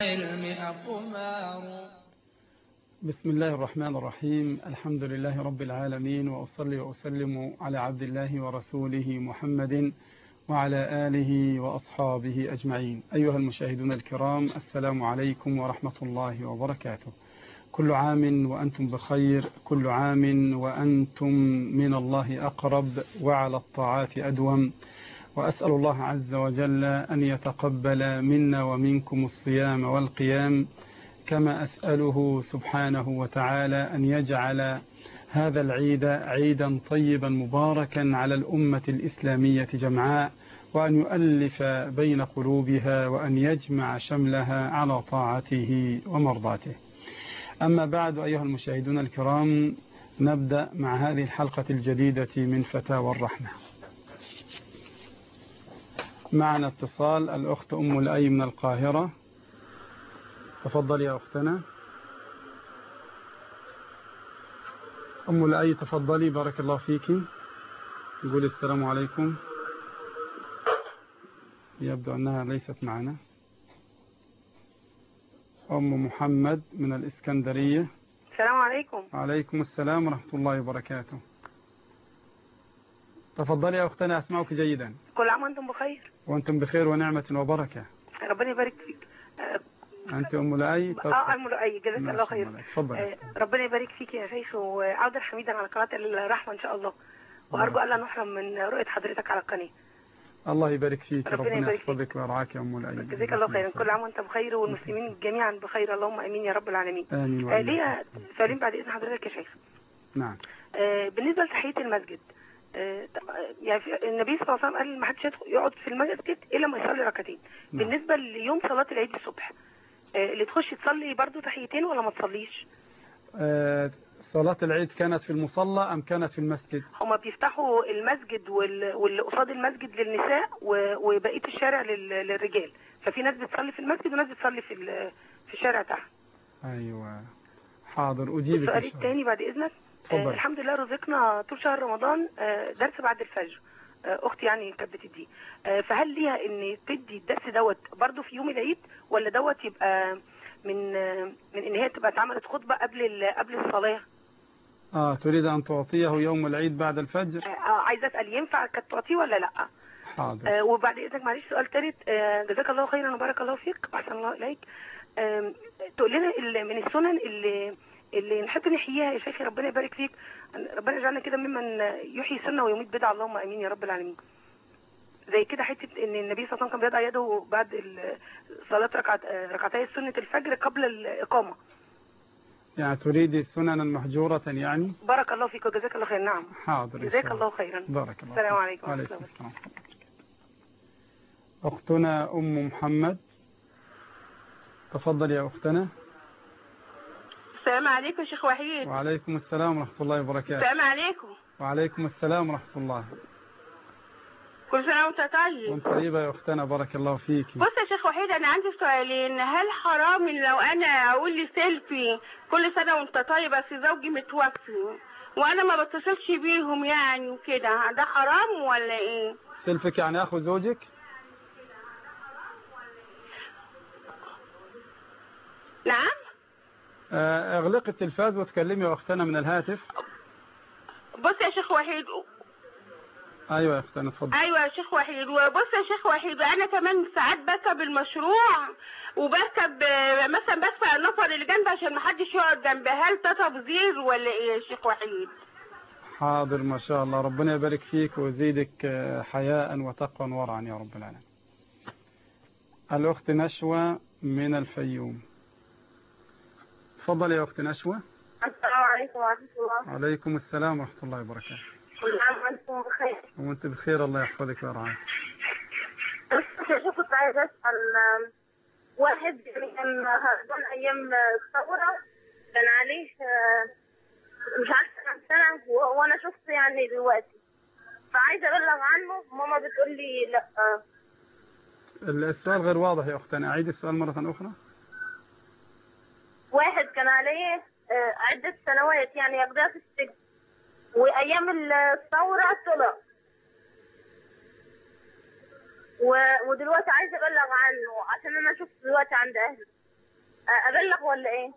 العلم أقمار. بسم الله الرحمن الرحيم. الحمد لله رب العالمين، وأصلي وأسلم على عبد الله ورسوله محمد وعلى آله وأصحابه أجمعين. أيها المشاهدون الكرام، السلام عليكم ورحمة الله وبركاته. كل عام وأنتم بخير، كل عام وأنتم من الله أقرب وعلى الطاعات أدوم. وأسأل الله عز وجل أن يتقبل منا ومنكم الصيام والقيام، كما أسأله سبحانه وتعالى أن يجعل هذا العيد عيدا طيبا مباركا على الأمة الإسلامية جمعاء، وأن يؤلف بين قلوبها، وأن يجمع شملها على طاعته ومرضاته. أما بعد، أيها المشاهدون الكرام، نبدأ مع هذه الحلقة الجديدة من فتاوى الرحمة. معنا اتصال، الأخت أم الأي من القاهرة. تفضل يا أختنا أم الأي، تفضلي، بارك الله فيك. نقول السلام عليكم. يبدو أنها ليست معنا. أم محمد من الإسكندرية. السلام عليكم. وعليكم السلام ورحمة الله وبركاته. تفضلي يا أختنا، أسمعك جيدا. كل عام وأنتم بخير. وأنتم بخير ونعمة وبركة. ربنا يبارك فيك. أنت أم الأي؟ أم الأي، جزاك الله خير. تفضلي. ربنا يبارك فيك يا شيخ، وعودا حميدا على قناة الرحمة إن شاء الله، وأرجو ألا نحرم من رؤية حضرتك على القناة. الله يبارك فيك، ربنا يحفظك ويرعاك يا أم الأي. جزاك الله خيرا. كل عام وأنت بخير، والمسلمين جميعا بخير، اللهم آمين يا رب العالمين. آمين. ليا سؤالين بعد إذن حضرتك يا شيخ. نعم. بالنسبة لتحية المسجد، يعني النبي صلى الله عليه وسلم قال ما حدش يقعد في المسجد إلا ما يصلي ركعتين. نعم. بالنسبة ليوم صلاة العيد الصبح، اللي تخش تصلي برضو تحيتين ولا ما تصليش؟ صلاة العيد كانت في المصلى أم كانت في المسجد؟ هما بيفتحوا المسجد واللي قصاد المسجد للنساء وبقية الشارع للرجال، ففي ناس بتصلي في المسجد وناس بتصلي في الشارع تحت. أيوة، حاضر، أجيبك. السؤال الثاني بعد إذنك. الحمد لله رزقنا طول شهر رمضان درس بعد الفجر، اختي يعني كانت بتديه، فهل ليها ان تدي الدرس دوت برضو في يوم العيد، ولا دوت يبقى من ان هي تبقى اتعملت خطبه قبل الصلاه؟ تريد ان تعطيه يوم العيد بعد الفجر؟ عايزه اسال ينفع كانت تعطيه ولا لا؟ حاضر. وبعد اذنك معلش سؤال ثالث، جزاك الله خيرا وبارك الله فيك واحسن الله اليك. تقول لنا من السنن اللي نحب نحييها يا شيخي، ربنا يبارك فيك، ربنا يجعلنا كده ممن يحيي سنه ويميت بدعه، اللهم امين يا رب العالمين. زي كده حته ان النبي صلى الله عليه وسلم كان بيضع يده بعد صلاه ركعتي سنه الفجر قبل الاقامه. يعني تريد سننا مهجوره يعني؟ بارك الله فيك وجزاك الله خير. نعم حاضر، جزاك الله خيرا. بارك الله. السلام عليكم. وعليكم السلام. اختنا ام محمد، تفضل يا اختنا. السلام عليكم شيخ وحيد. وعليكم السلام ورحمة الله وبركاته. السلام عليكم. وعليكم السلام ورحمة الله. كل سنة وانت طيب. وانت طيبة يا أختنا، بارك الله فيك. بص يا شيخ وحيد، أنا عندي سؤالين. هل حرام لو أنا أقول لي سيلفي كل سنة وانت طيب بس زوجي متوفي وأنا ما بتصلش بيهم يعني وكده، ده حرام ولا إيه؟ سيلفك يعني أخو زوجك؟ نعم؟ اغلق التلفاز وتكلمي يا أختنا من الهاتف. بص يا شيخ وحيد. أيوة يا أختنا، اتفضل. أيوة يا شيخ وحيد. وبص يا شيخ وحيد، أنا كمان ساعات بركب المشروع وبركب مثلا بدفع النفر اللي جنبي عشان محدش يقعد جنبي، هل ده تبذير ولا إيه يا شيخ وحيد؟ حاضر، ما شاء الله، ربنا يبارك فيك ويزيدك حياء وتقوى ورعا يا رب العالمين. الأخت نشوى من الفيوم، تفضل يا أخت نشوى. السلام عليكم ورحمة الله. وعليكم السلام ورحمة الله وبركاته. كل عام وانتم بخير. وانت بخير، الله يحفظك ويرعاك. شو كنت عايز أسأل، واحد من هذول أيام الثورة كان عليه مش عارفة كم سنة، وأنا شفت يعني دلوقتي، فعايزة أبلغ عنه. ماما بتقول لي لا. السؤال غير واضح يا أختنا، أعيد السؤال مرة أخرى. واحد كان عليه عدة سنوات يعني يقضيها في السجن، وأيام الثورة طلع، ودلوقتي عايزة أبلغ عنه عشان أنا شفت دلوقتي عند أهلي. أبلغ ولا إيه؟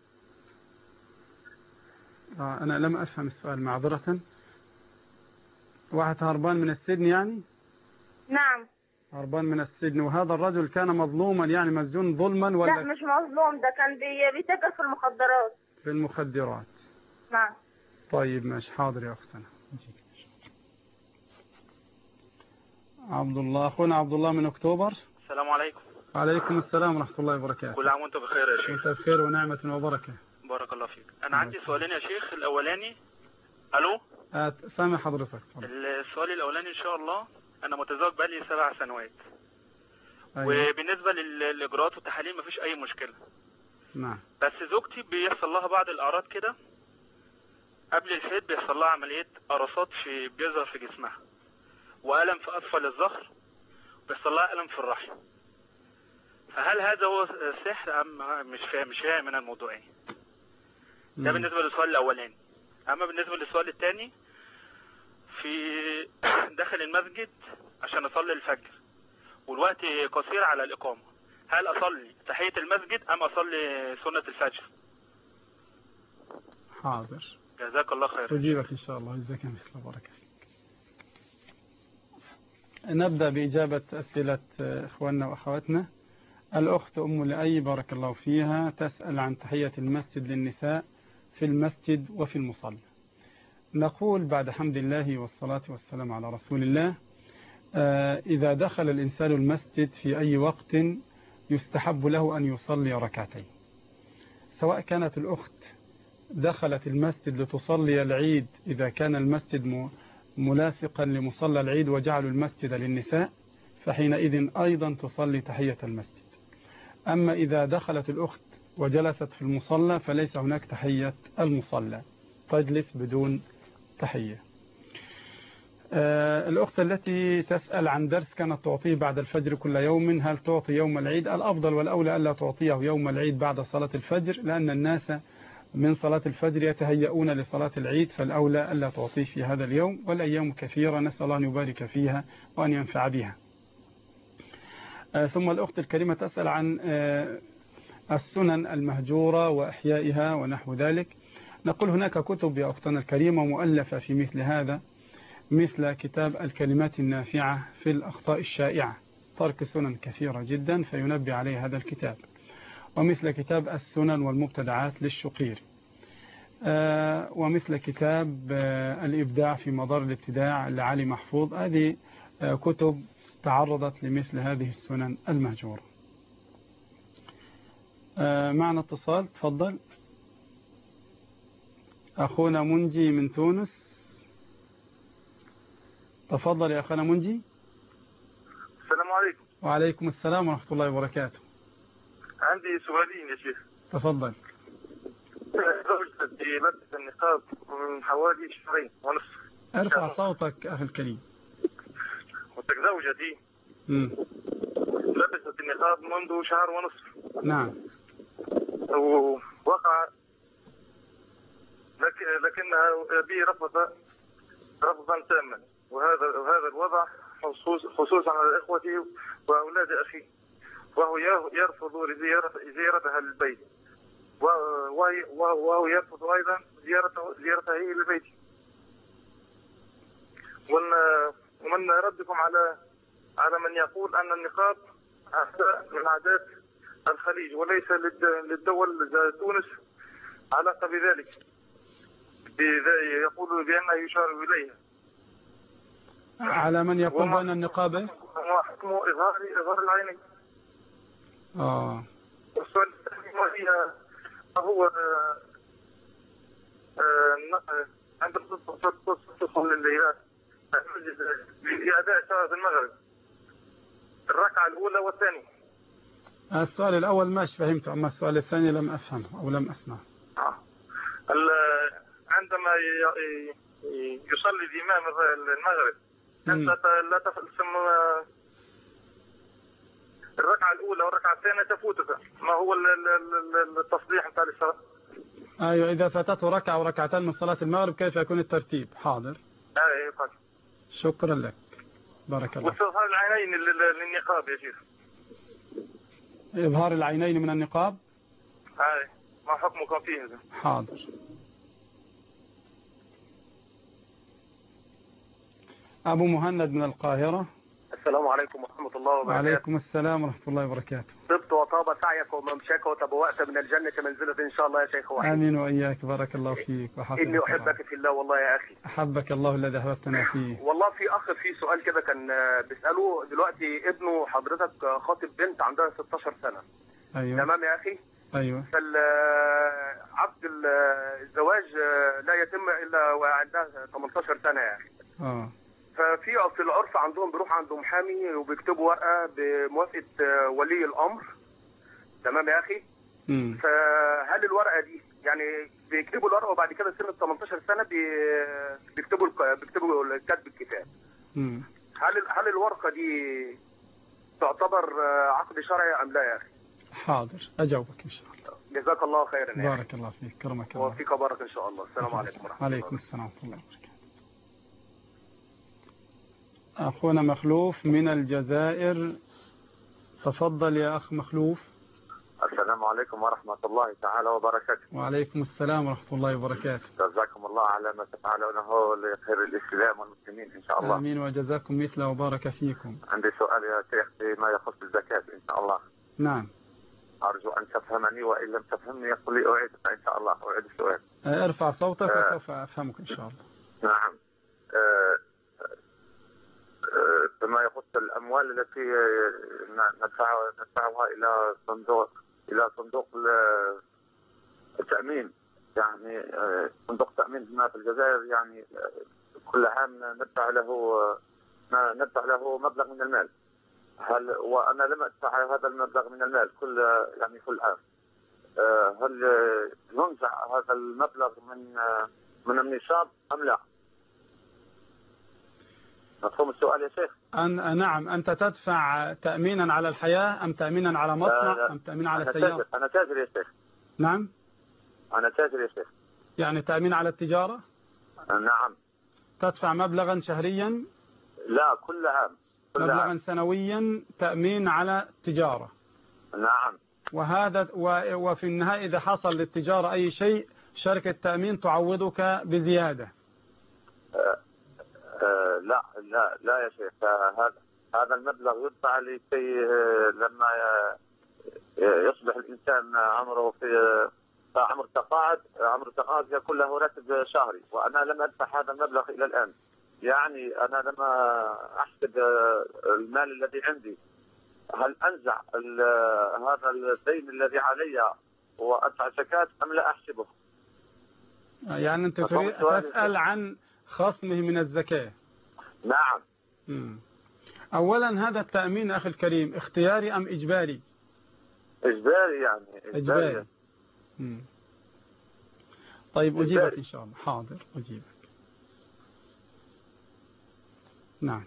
أنا لم أفهم السؤال معذرة. واحد هربان من السجن يعني؟ نعم. هربان من السجن، وهذا الرجل كان مظلوما يعني مسجون ظلما لا ولا؟ مش مظلوم، ده كان بيتاجر في المخدرات. في المخدرات. نعم. طيب ماشي، حاضر يا أختنا. عبد الله، أخونا عبد الله من أكتوبر. السلام عليكم. وعليكم السلام ورحمة الله وبركاته. كل عام وانتم بخير يا شيخ. وانت بخير ونعمة وبركة. بارك الله فيك. أنا عندي سؤالين يا شيخ. الأولاني، ألو؟ سامع حضرتك. السؤال الأولاني إن شاء الله، أنا متزوج بقالي 7 سنوات. أيوة. وبالنسبة للإجراءات والتحاليل مفيش أي مشكلة. نعم. بس زوجتي بيحصل لها بعض الأعراض كده قبل الحيض، بيحصل لها عملية قرصات بيظهر في جسمها، وألم في أسفل الظهر، بيحصل لها ألم في الرحم. فهل هذا هو سحر أم مش فاهم من الموضوع ايه؟ ده بالنسبة للسؤال الأولاني. أما بالنسبة للسؤال الثاني، في داخل المسجد عشان أصلي الفجر والوقت قصير على الإقامة، هل أصلي تحية المسجد أم أصلي سنة الفجر؟ حاضر. جزاك الله خير. أجيبك إن شاء الله. جزاك مثل بركة فيك. نبدأ بإجابة أسئلة إخواننا وأخواتنا. الأخت أم لأي بارك الله فيها تسأل عن تحية المسجد للنساء في المسجد وفي المصلى. نقول بعد حمد الله والصلاة والسلام على رسول الله، إذا دخل الإنسان المسجد في أي وقت يستحب له أن يصلي ركعتين، سواء كانت الأخت دخلت المسجد لتصلي العيد إذا كان المسجد ملاصقا لمصلى العيد وجعلوا المسجد للنساء، فحينئذ أيضا تصلي تحية المسجد. أما إذا دخلت الأخت وجلست في المصلى فليس هناك تحية المصلى، تجلس بدون تحية. الأخت التي تسأل عن درس كانت تعطيه بعد الفجر كل يوم، هل تعطي يوم العيد؟ الأفضل والأولى ألا تعطيه يوم العيد بعد صلاة الفجر، لأن الناس من صلاة الفجر يتهيئون لصلاة العيد، فالأولى ألا تعطيه في هذا اليوم، والأيام كثيرة نسأل الله أن يبارك فيها وأن ينفع بها. ثم الأخت الكريمة تسأل عن السنن المهجورة وإحيائها ونحو ذلك. نقول هناك كتب يا أختنا الكريمة مؤلفة في مثل هذا، مثل كتاب الكلمات النافعة في الأخطاء الشائعة، ترك سنن كثيرة جدا فينبه عليه هذا الكتاب، ومثل كتاب السنن والمبتدعات للشقيري، ومثل كتاب الإبداع في مدار الابتداع لعلي محفوظ. هذه كتب تعرضت لمثل هذه السنن المهجورة. معنا اتصال، تفضل. أخونا منجي من تونس، تفضل يا أخونا منجي. السلام عليكم. وعليكم السلام ورحمة الله وبركاته. عندي سؤالين يا شيخ. تفضل. زوجتي لبست النقاب من حوالي 2 ونصف. ارفع صوتك أخي الكريم. زوجتي لبست النقاب منذ 1 ونصف. نعم. ووقع لكنها بي رفضا تاما، وهذا الوضع خصوصا على اخوتي واولاد اخي، وهو يرفض زيارتها للبيت، وهو يرفض ايضا زيارتها هي للبيت. ومن ردكم على من يقول ان النقاب من عادات الخليج وليس للدول تونس علاقه بذلك، يقول بأنه يشار إليها. على من يقول بأن النقاب حكم إظهار العينين. والسؤال الثاني هو عند تدخل لأداء صلاة المغرب الركعة الأولى والثانية. السؤال الأول ماشي فهمته، أما السؤال الثاني لم أفهمه أو لم أسمع. عندما يصلي الإمام المغرب لا تفلسم الركعة الأولى والركعة الثانية تفوتك، ما هو التصليح نتاع الصلاة؟ أيوة، إذا فاتته ركعة وركعتين من صلاة المغرب كيف يكون الترتيب؟ حاضر. أيوة. شكرا لك، بارك الله. واستظهار العينين للنقاب يا شيخ. إظهار العينين من النقاب؟ أي ما حكمكم فيه ده؟ حاضر. أبو مهند من القاهرة. السلام عليكم ورحمة الله وبركاته. وعليكم السلام ورحمة الله وبركاته. طبت وطاب سعيك وممشاك وتبوأت من الجنة منزلة إن شاء الله يا شيخ وحيد. آمين وإياك، بارك الله فيك وحفظك. إني أحبك في الله والله يا أخي. أحبك الله الذي أحببتنا فيه. والله في أخ في سؤال كده كان بيسأله دلوقتي، ابنه حضرتك خاطب بنت عندها 16 سنة. أيوه. تمام يا أخي؟ أيوه. فالعقد الزواج لا يتم إلا وعندها 18 سنة يا أخي. ففي العرف عندهم بيروح عند محامي وبيكتبوا ورقة بموافقة ولي الأمر. تمام يا أخي؟ فهل الورقة دي يعني بيكتبوا الورقة وبعد كده سن 18 سنة بيكتبوا كتب الكتاب. هل الورقة دي تعتبر عقد شرعي أم لا يا أخي؟ حاضر أجاوبك إن شاء الله. جزاك الله خيرا. بارك الله فيك، كرمك الله. وفيك بارك إن شاء الله. السلام عليكم ورحمة الله. وعليكم السلام ورحمة الله وبركاته. أخونا مخلوف من الجزائر، تفضل يا أخ مخلوف. السلام عليكم ورحمة الله تعالى وبركاته. وعليكم السلام ورحمة الله وبركاته. جزاكم الله على ما تفعلونه لخير الإسلام والمسلمين إن شاء الله. آمين وجزاكم مثله وبارك فيكم. عندي سؤال يا شيخ فيما يخص الزكاة إن شاء الله. نعم. أرجو أن تفهمني، وإن لم تفهمني يقول لي أعيدك إن شاء الله. أعيد السؤال. ارفع صوتك وسوف أفهمك إن شاء الله. نعم. فيما يخص الأموال التي ندفعها إلى صندوق التأمين، يعني صندوق التأمين هنا في الجزائر، يعني كل عام ندفع له مبلغ من المال. وأنا لم أدفع هذا المبلغ من المال كل عام. هل ينزع هذا المبلغ من النصاب أم لا؟ مفهوم السؤال يا شيخ؟ نعم. أنت تدفع تأمينا على الحياة أم تأمينا على مصنع أم تأمينا على سيارة؟ أنا تاجر يا شيخ. نعم. أنا تاجر يا شيخ. يعني تأمين على التجارة؟ نعم. تدفع مبلغا شهريا؟ لا، كل عام. مبلغا سنويا تأمين على التجارة. نعم. وفي النهاية إذا حصل للتجارة أي شيء شركة تأمين تعوضك بزيادة. لا يا شيخ، هذا المبلغ يدفع لكي لما يصبح الإنسان عمره تقاعد يكون له راتب شهري، وأنا لم أدفع هذا المبلغ إلى الآن. يعني أنا لما أحسب المال الذي عندي، هل أنزع هذا الدين الذي علي وأدفع زكاة أم لا أحسبه؟ يعني أنت تسأل عن خصمه من الزكاة. نعم. أولا هذا التأمين أخي الكريم اختياري أم إجباري؟ إجباري يعني. إجباري. طيب أجيبك إن شاء الله. حاضر أجيبك. نعم.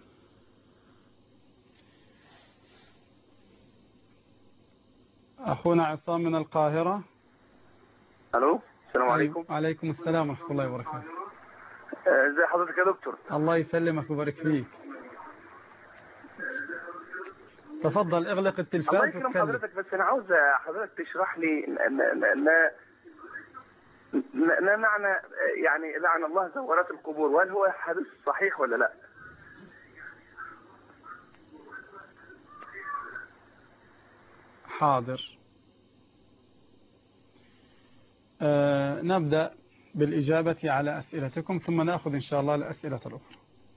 أخونا عصام من القاهرة. ألو، السلام عليكم. وعليكم السلام ورحمة الله وبركاته. ازي حضرتك يا دكتور؟ الله يسلمك ويبارك فيك. تفضل اغلق التلفاز. الله يكرم حضرتك، بس أنا عاوز حضرتك تشرح لي ما معنى يعني لعن الله زوارات القبور، وهل هو حديث صحيح ولا لا؟ حاضر. نبدأ بالإجابة على أسئلتكم ثم نأخذ إن شاء الله الأسئلة الأخرى.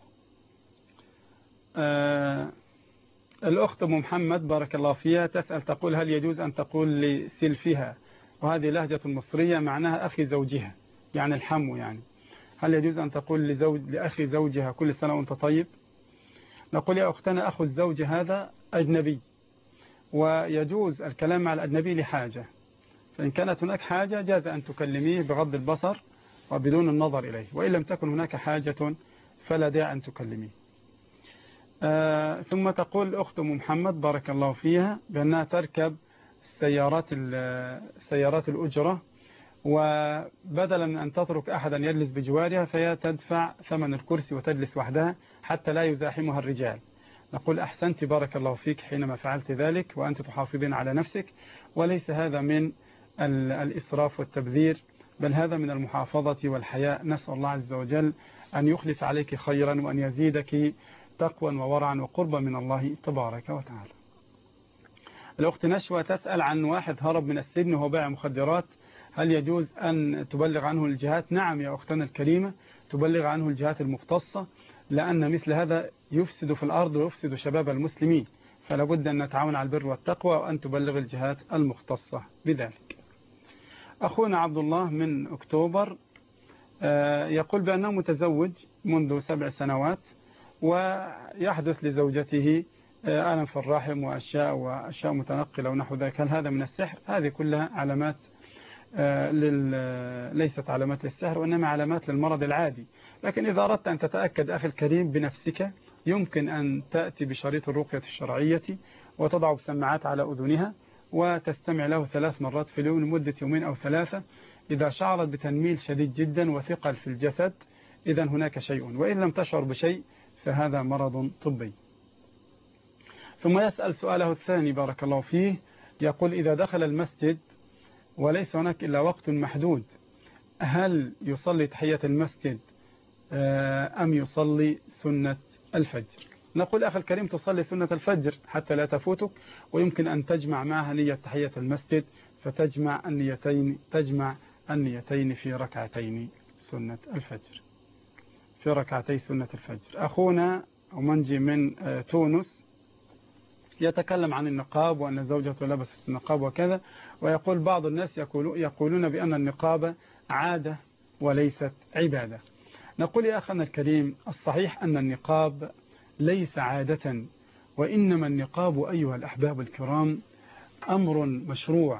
الأخت أم محمد بارك الله فيها تسأل تقول: هل يجوز أن تقول لسلفها، وهذه لهجة مصرية معناها أخي زوجها، يعني الحمو يعني، هل يجوز أن تقول لأخي زوجها كل سنة وأنت طيب؟ نقول يا أختنا أخو الزوج هذا أجنبي، ويجوز الكلام مع الأجنبي لحاجة، فإن كانت هناك حاجة جاز أن تكلميه بغض البصر وبدون النظر إليه، وإن لم تكن هناك حاجة فلا داعي أن تكلميه. ثم تقول الأخت أم محمد بارك الله فيها بأنها تركب سيارات الأجرة، وبدلا من أن تترك أحدا يجلس بجوارها فهي تدفع ثمن الكرسي وتجلس وحدها حتى لا يزاحمها الرجال. نقول أحسنت بارك الله فيك حينما فعلت ذلك، وأنت تحافظين على نفسك، وليس هذا من الإسراف والتبذير، بل هذا من المحافظة والحياء. نسأل الله عز وجل أن يخلف عليك خيرا وأن يزيدك تقوى وورعا وقربا من الله تبارك وتعالى. الأخت نشوى تسأل عن واحد هرب من السجن وهو بايع مخدرات، هل يجوز أن تبلغ عنه الجهات؟ نعم يا أختنا الكريمة، تبلغ عنه الجهات المختصة، لأن مثل هذا يفسد في الأرض ويفسد شباب المسلمين، فلا بد أن نتعاون على البر والتقوى وأن تبلغ الجهات المختصة بذلك. أخونا عبد الله من أكتوبر يقول بأنه متزوج منذ 7 سنوات، ويحدث لزوجته ألم في الرحم وأشياء متنقلة ونحو ذلك. هل هذا من السحر؟ هذه كلها علامات ليست علامات للسحر، وإنما علامات للمرض العادي. لكن إذا أردت أن تتأكد أخي الكريم بنفسك، يمكن أن تأتي بشريط الرقية الشرعية وتضع بسماعات على أذنها وتستمع له 3 مرات في اليوم لمدة 2 أو 3. إذا شعرت بتنميل شديد جدا وثقل في الجسد إذا هناك شيء، وإن لم تشعر بشيء فهذا مرض طبي. ثم يسأل سؤاله الثاني بارك الله فيه، يقول إذا دخل المسجد وليس هناك إلا وقت محدود، هل يصلي تحية المسجد أم يصلي سنة الفجر؟ نقول أخي الكريم تصلي سنة الفجر حتى لا تفوتك، ويمكن أن تجمع معها نية تحية المسجد، فتجمع النيتين في ركعتين سنة الفجر، في ركعتي سنة الفجر. أخونا ومنجي من تونس يتكلم عن النقاب وأن زوجته لبست النقاب وكذا، ويقول بعض الناس يقولون بأن النقاب عادة وليست عبادة. نقول يا أخنا الكريم، الصحيح أن النقاب ليس عادة، وإنما النقاب أيها الأحباب الكرام أمر مشروع،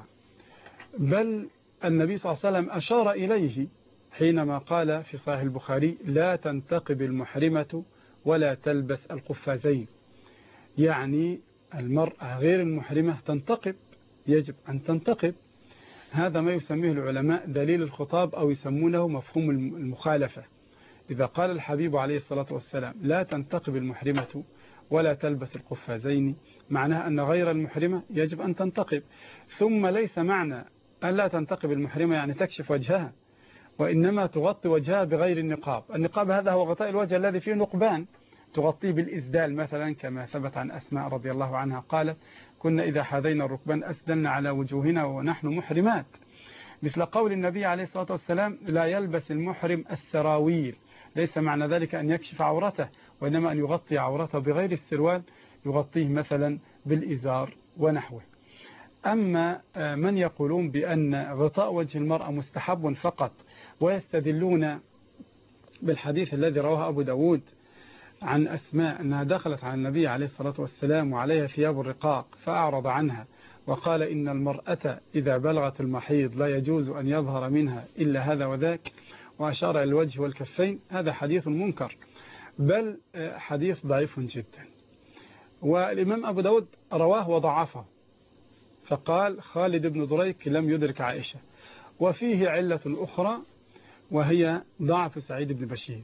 بل النبي صلى الله عليه وسلم أشار إليه حينما قال في صحيح البخاري: لا تنتقب المحرمة ولا تلبس القفازين. يعني المرأة غير المحرمة تنتقب، يجب أن تنتقب. هذا ما يسميه العلماء دليل الخطاب، أو يسمونه مفهوم المخالفة. إذا قال الحبيب عليه الصلاة والسلام: لا تنتقب المحرمة ولا تلبس القفازين، معناه أن غير المحرمة يجب أن تنتقب. ثم ليس معنى أن لا تنتقب المحرمة يعني تكشف وجهها، وإنما تغطي وجهها بغير النقاب. النقاب هذا هو غطاء الوجه الذي فيه نقبان، تغطيه بالإسدال مثلا، كما ثبت عن أسماء رضي الله عنها قالت: كنا إذا حاذينا الركبان أسدلنا على وجوهنا ونحن محرمات. مثل قول النبي عليه الصلاة والسلام: لا يلبس المحرم السراويل. ليس معنى ذلك أن يكشف عورته، وإنما أن يغطي عورته بغير السروال، يغطيه مثلا بالإزار ونحوه. أما من يقولون بأن غطاء وجه المرأة مستحب فقط، ويستدلون بالحديث الذي رواه أبو داود عن أسماء أنها دخلت على النبي عليه الصلاة والسلام وعليها ثياب الرقاق فأعرض عنها وقال: إن المرأة إذا بلغت المحيض لا يجوز أن يظهر منها إلا هذا وذاك، وأشار إلى الوجه والكفين، هذا حديث منكر، بل حديث ضعيف جدا. والإمام أبو داود رواه وضعفه، فقال: خالد بن دريك لم يدرك عائشة. وفيه علة أخرى وهي ضعف سعيد بن بشير،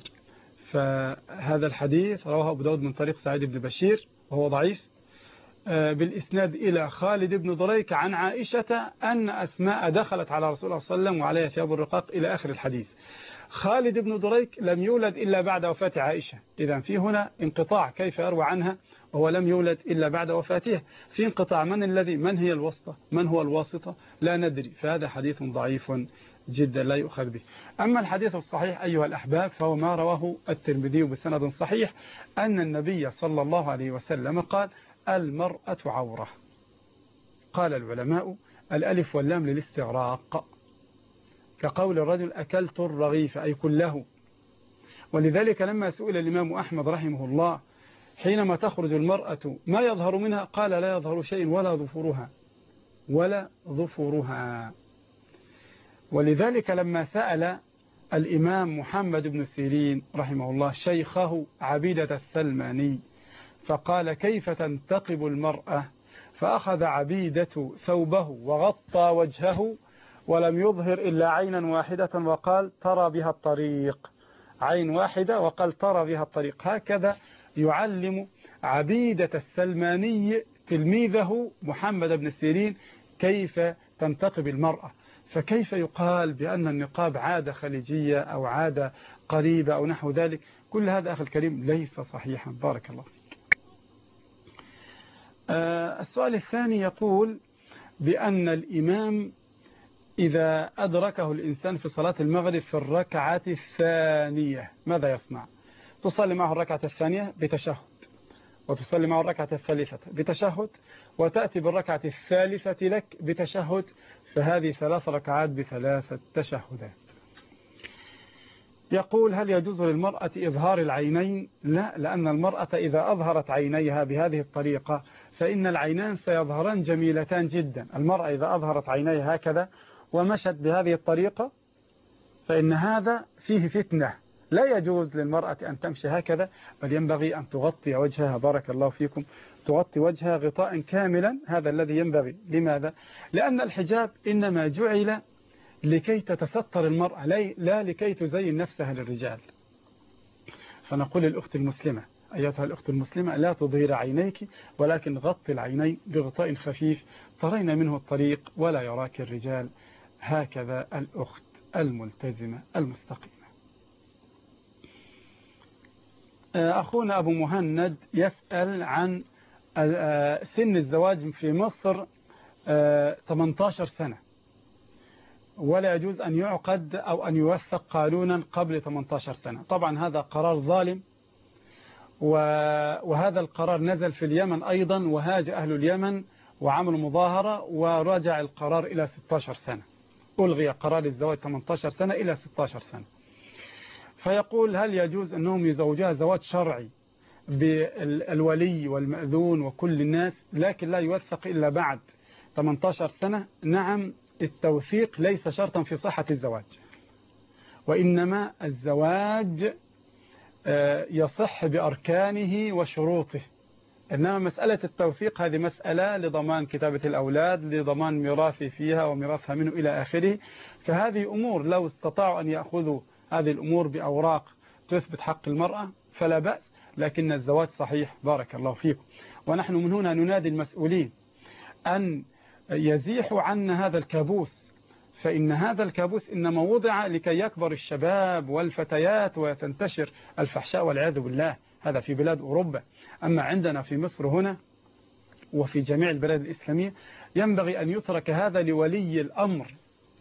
فهذا الحديث رواه أبو داود من طريق سعيد بن بشير وهو ضعيف بالإسناد إلى خالد بن دريك عن عائشة أن أسماء دخلت على رسول الله صلى الله عليه وسلم وعليها ثياب الرقاق إلى آخر الحديث. خالد بن دريك لم يولد إلا بعد وفاة عائشة، إذن في هنا انقطاع، كيف يروى عنها وهو لم يولد إلا بعد وفاتها؟ في انقطاع، من هي الواسطة؟ من هو الواسطة؟ لا ندري، فهذا حديث ضعيف جدا لا يؤخذ به. أما الحديث الصحيح أيها الأحباب فهو ما رواه الترمذي بسند صحيح أن النبي صلى الله عليه وسلم قال: المرأة عورة. قال العلماء: الألف واللام للاستغراق، كقول الرجل: أكلت الرغيف، أي كله. ولذلك لما سئل الإمام أحمد رحمه الله حينما تخرج المرأة ما يظهر منها، قال: لا يظهر شيء ولا ظفورها. ولذلك لما سأل الإمام محمد بن سيرين رحمه الله شيخه عبيدة السلماني فقال: كيف تنتقب المرأة؟ فأخذ عبيدة ثوبه وغطى وجهه ولم يظهر إلا عينا واحدة وقال: ترى بها الطريق. عين واحدة وقال: ترى بها الطريق. هكذا يعلم عبيدة السلماني تلميذه محمد بن سيرين كيف تنتقب المرأة. فكيف يقال بأن النقاب عادة خليجية أو عادة قريبة أو نحو ذلك؟ كل هذا أخي الكريم ليس صحيحا. بارك الله فيك. السؤال الثاني يقول بأن الإمام إذا أدركه الإنسان في صلاة المغرب في الركعة الثانية ماذا يصنع؟ تصلي معه الركعة الثانية بتشهد، وتصلي معه الركعة الثالثة بتشهد، وتأتي بالركعة الثالثة لك بتشهد، فهذه 3 ركعات ب3 تشهدات. يقول هل يجوز للمرأة إظهار العينين؟ لا، لأن المرأة إذا أظهرت عينيها بهذه الطريقة فإن العينان سيظهران جميلتان جدا. المرأة إذا أظهرت عينيها هكذا ومشت بهذه الطريقة فإن هذا فيه فتنة. لا يجوز للمرأة أن تمشي هكذا، بل ينبغي أن تغطي وجهها. بارك الله فيكم. تغطي وجهها غطاء كاملا، هذا الذي ينبغي. لماذا؟ لأن الحجاب إنما جعل لكي تتستر المرأة، لا لكي تزين نفسها للرجال. فنقول للأخت المسلمة أيتها الأخت المسلمة لا تظهر عينيك، ولكن غطي العينين بغطاء خفيف ترين منه الطريق ولا يراك الرجال. هكذا الأخت الملتزمة المستقيمة. أخونا أبو مهند يسأل عن سن الزواج في مصر 18 سنة، ولا يجوز أن يعقد أو أن يوثق قانونا قبل 18 سنة. طبعا هذا قرار ظالم، وهذا القرار نزل في اليمن أيضا، وهاج أهل اليمن وعملوا مظاهرة ورجع القرار إلى 16 سنة. ألغي قرار الزواج 18 سنة إلى 16 سنة. فيقول هل يجوز أنهم يزوجوها زواج شرعي بالولي والمأذون وكل الناس، لكن لا يوثق إلا بعد 18 سنة؟ نعم، التوثيق ليس شرطا في صحة الزواج، وإنما الزواج يصح بأركانه وشروطه. إنما مسألة التوثيق هذه مسألة لضمان كتابة الأولاد، لضمان ميراثي فيها وميراثها منه إلى آخره. فهذه أمور لو استطاعوا أن يأخذوا هذه الأمور بأوراق تثبت حق المرأة فلا بأس، لكن الزواج صحيح. بارك الله فيكم. ونحن من هنا ننادي المسؤولين أن يزيحوا عنا هذا الكابوس، فإن هذا الكابوس إنما وضع لكي يكبر الشباب والفتيات وتنتشر الفحشاء والعياذ بالله. هذا في بلاد أوروبا. أما عندنا في مصر هنا وفي جميع البلاد الإسلامية ينبغي أن يترك هذا لولي الأمر،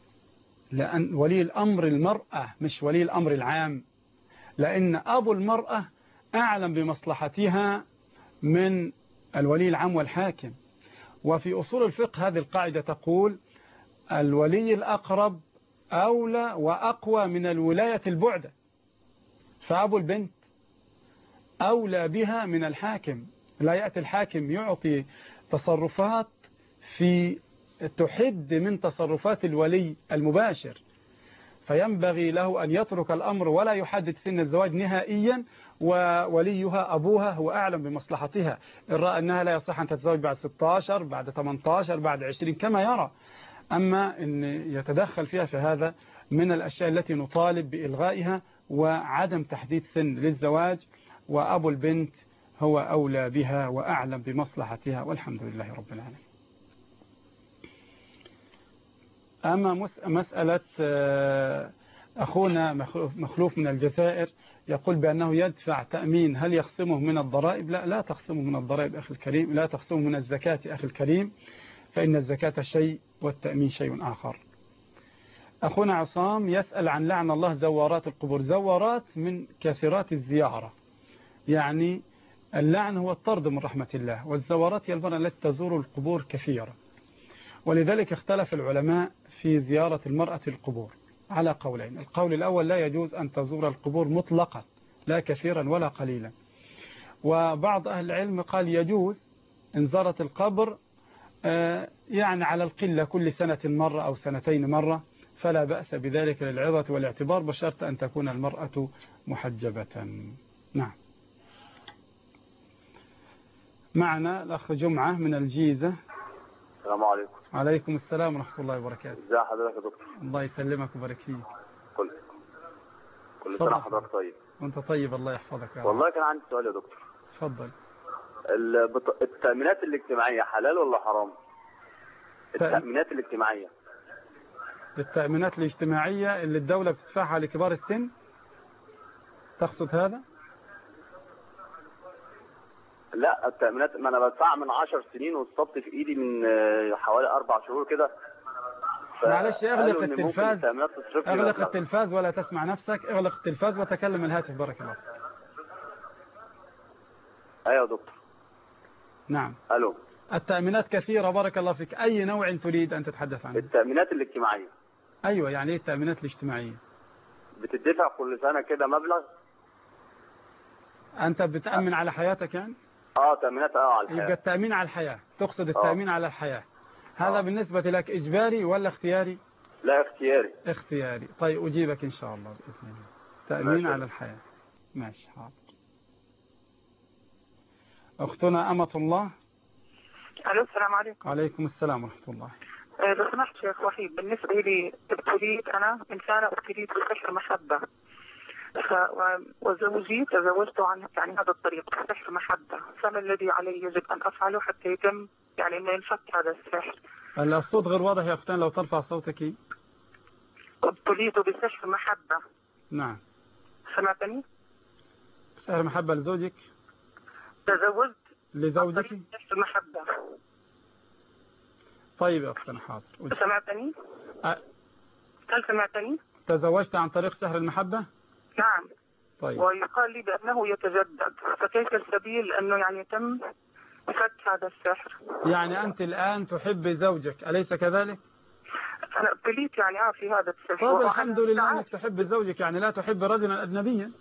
لأن ولي الأمر المرأة مش ولي الأمر العام، لأن أبو المرأة أعلم بمصلحتها من الولي العام والحاكم. وفي أصول الفقه هذه القاعدة تقول الولي الأقرب أولى وأقوى من الولاية البعدة، فأبو البنت أولى بها من الحاكم. لا يأتي الحاكم يعطي تصرفات في تحد من تصرفات الولي المباشر، فينبغي له أن يترك الأمر ولا يحدد سن الزواج نهائيا، ووليها أبوها هو أعلم بمصلحتها. إن رأى أنها لا يصح أن تتزوج بعد 16 بعد 18 بعد 20 كما يرى. أما أن يتدخل فيها فهذا من الأشياء التي نطالب بإلغائها وعدم تحديد سن للزواج، وأبو البنت هو أولى بها وأعلم بمصلحتها، والحمد لله رب العالمين. أما مسألة أخونا مخلوف من الجزائر يقول بأنه يدفع تأمين، هل يخصمه من الضرائب؟ لا تخصمه من الضرائب أخي الكريم، لا تخصمه من الزكاة أخي الكريم، فإن الزكاة شيء والتأمين شيء آخر. أخونا عصام يسأل عن لعن الله زوارات القبور. زوارات من كثيرات الزيارة، يعني اللعن هو الطرد من رحمة الله، والزوارات هي المرأة التي تزور القبور كثيرا. ولذلك اختلف العلماء في زيارة المرأة القبور على قولين. القول الأول لا يجوز أن تزور القبور مطلقا، لا كثيرا ولا قليلا. وبعض أهل العلم قال يجوز إن زارت القبر يعني على القلة كل سنة مرة أو سنتين مرة، فلا بأس بذلك للعظة والاعتبار، بشرط أن تكون المرأة محجبة. نعم. معنا الأخ جمعة من الجيزة. السلام عليكم. عليكم السلام ورحمة الله وبركاته. ازي حضرتك يا دكتور؟ الله يسلمك ويبارك فيك. كل سنة وحضرتك طيب. وانت طيب، الله يحفظك يا رب. والله كان عندي سؤال يا دكتور. اتفضل. التأمينات الاجتماعية حلال ولا حرام؟ التأمينات الاجتماعية. التأمينات الاجتماعية اللي الدولة بتدفعها لكبار السن، تقصد هذا؟ لا التأمينات، ما أنا بدفع من 10 سنين والصبت في إيدي من حوالي 4 شهور كده. معلش اغلق التلفاز، اغلق التلفاز ولا تسمع نفسك، اغلق التلفاز وتكلم الهاتف. بارك الله. أيوة يا دكتور. نعم. ألو. التأمينات كثيرة بارك الله فيك، أي نوع تريد أن تتحدث عنه؟ التأمينات الاجتماعية. أيوة، يعني إيه التأمينات الاجتماعية؟ بتدفع كل سنة كده مبلغ. أنت بتأمن على حياتك يعني؟ تأمينات على الحياة. يبقى التأمين على الحياة، تقصد التأمين على الحياة. هذا بالنسبة لك إجباري ولا اختياري؟ لا اختياري. اختياري. طيب أجيبك إن شاء الله بإذن الله. تأمين على الحياة. ماشي حاضر. أختنا أمة الله. ألو السلام عليكم. عليكم السلام ورحمة الله. لو سمحت شيخ وحيد، بالنسبة لي ابتليت، أنا إنسانة ابتليت بسحر محبة، وزوجي تزوجته عن يعني هذا الطريق سحر محبة، فما الذي علي يجب أن أفعله حتى يتم يعني إنه ينفك هذا السحر؟ الصوت غير واضح يا أختان، لو ترفع صوتك. ابتليت بسحر محبة. نعم. سمعتني؟ سحر محبة لزوجك؟ تزوجت لزوجك؟ سحر محبة. طيب يا أختنا حاضر. سمعتني؟ هل سمعتني؟ تزوجت عن طريق سحر المحبة؟ نعم. طيب. ويقال لي بأنه يتجدد، فكيف السبيل أنه يعني يتم فك هذا السحر؟ يعني أنت الآن تحب زوجك أليس كذلك؟ أنا ابتليت يعني في هذا السحر. طيب الحمد لله أنك تحب زوجك، يعني لا تحب رجلا أجنبيا.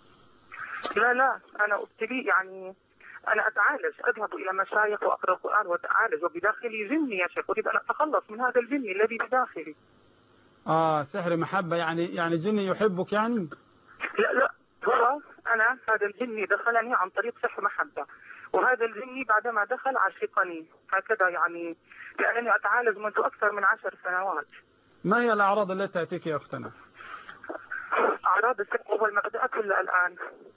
لا أنا ابتلي يعني أنا أتعالج، أذهب إلى مشايخ وأقرأ القرآن وأتعالج، وبداخلي جني يا شيخ، أريد أن أتخلص من هذا الجن الذي بداخلي. سحر محبة، يعني جني يحبك يعني؟ لا هو أنا هذا الجني دخلني عن طريق سحر محبة، وهذا الجني بعدما دخل عشقني هكذا يعني، لأنني أتعالج منذ أكثر من 10 سنوات. ما هي الأعراض التي تأتيك يا أختنا؟ أعراض السحر والمعدة كلها الآن.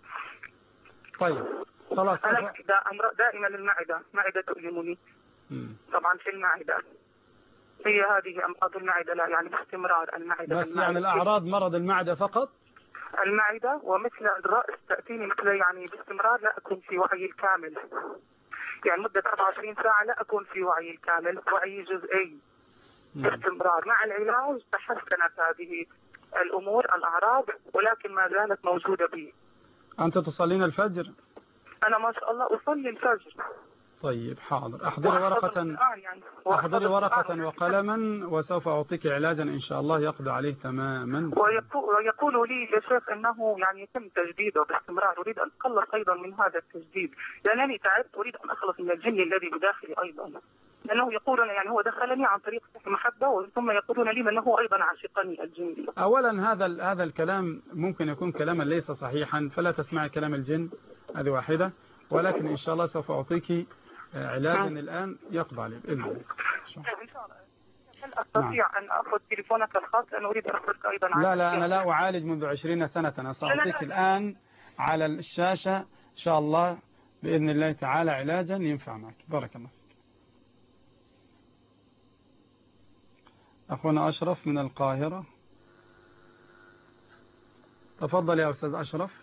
طيب خلاص. أنا أمراض دائما المعدة، معدة تؤلمني. طبعا في المعدة، هي هذه أمراض المعدة، لا يعني باستمرار المعدة. بس يعني الأعراض مرض المعدة فقط؟ المعدة ومثل الرأس تأتيني مثل يعني باستمرار، لا أكون في وعي الكامل، يعني مدة 24 ساعة لا أكون في وعي الكامل، وعي جزئي باستمرار. مع العلاج تحسنت هذه الأمور الأعراض، ولكن ما زالت موجودة بي. أنت تصلين الفجر؟ أنا ما شاء الله أصلي الفجر. طيب حاضر. أحضري ورقة وقلما وسوف أعطيك علاجا إن شاء الله يقضي عليه تماما. ويقول لي يا شيخ أنه يعني يتم تجديده باستمرار، أريد أن أتخلص أيضا من هذا التجديد، لأنني تعبت، أريد أن أخلص من الجن الذي بداخلي أيضا، لأنه يقولون يعني هو دخلني عن طريق سحر محبة، ثم يقولون لي من هو أيضا عاشقني الجن. أولا هذا الكلام ممكن يكون كلاما ليس صحيحا، فلا تسمعي كلام الجن، هذه واحدة، ولكن إن شاء الله سوف أعطيك علاجا الآن يقضى عليه بإذن الله. إن شاء الله. هل أستطيع أن أخذ تليفونك الخاص؟ أنا أريد أن أخذك أيضا. لا أنا لا أعالج منذ 20 سنة، أنا سأعطيك الآن على الشاشة إن شاء الله بإذن الله تعالى علاجا ينفع معك. بارك الله فيك. أخونا أشرف من القاهرة، تفضل يا أستاذ أشرف.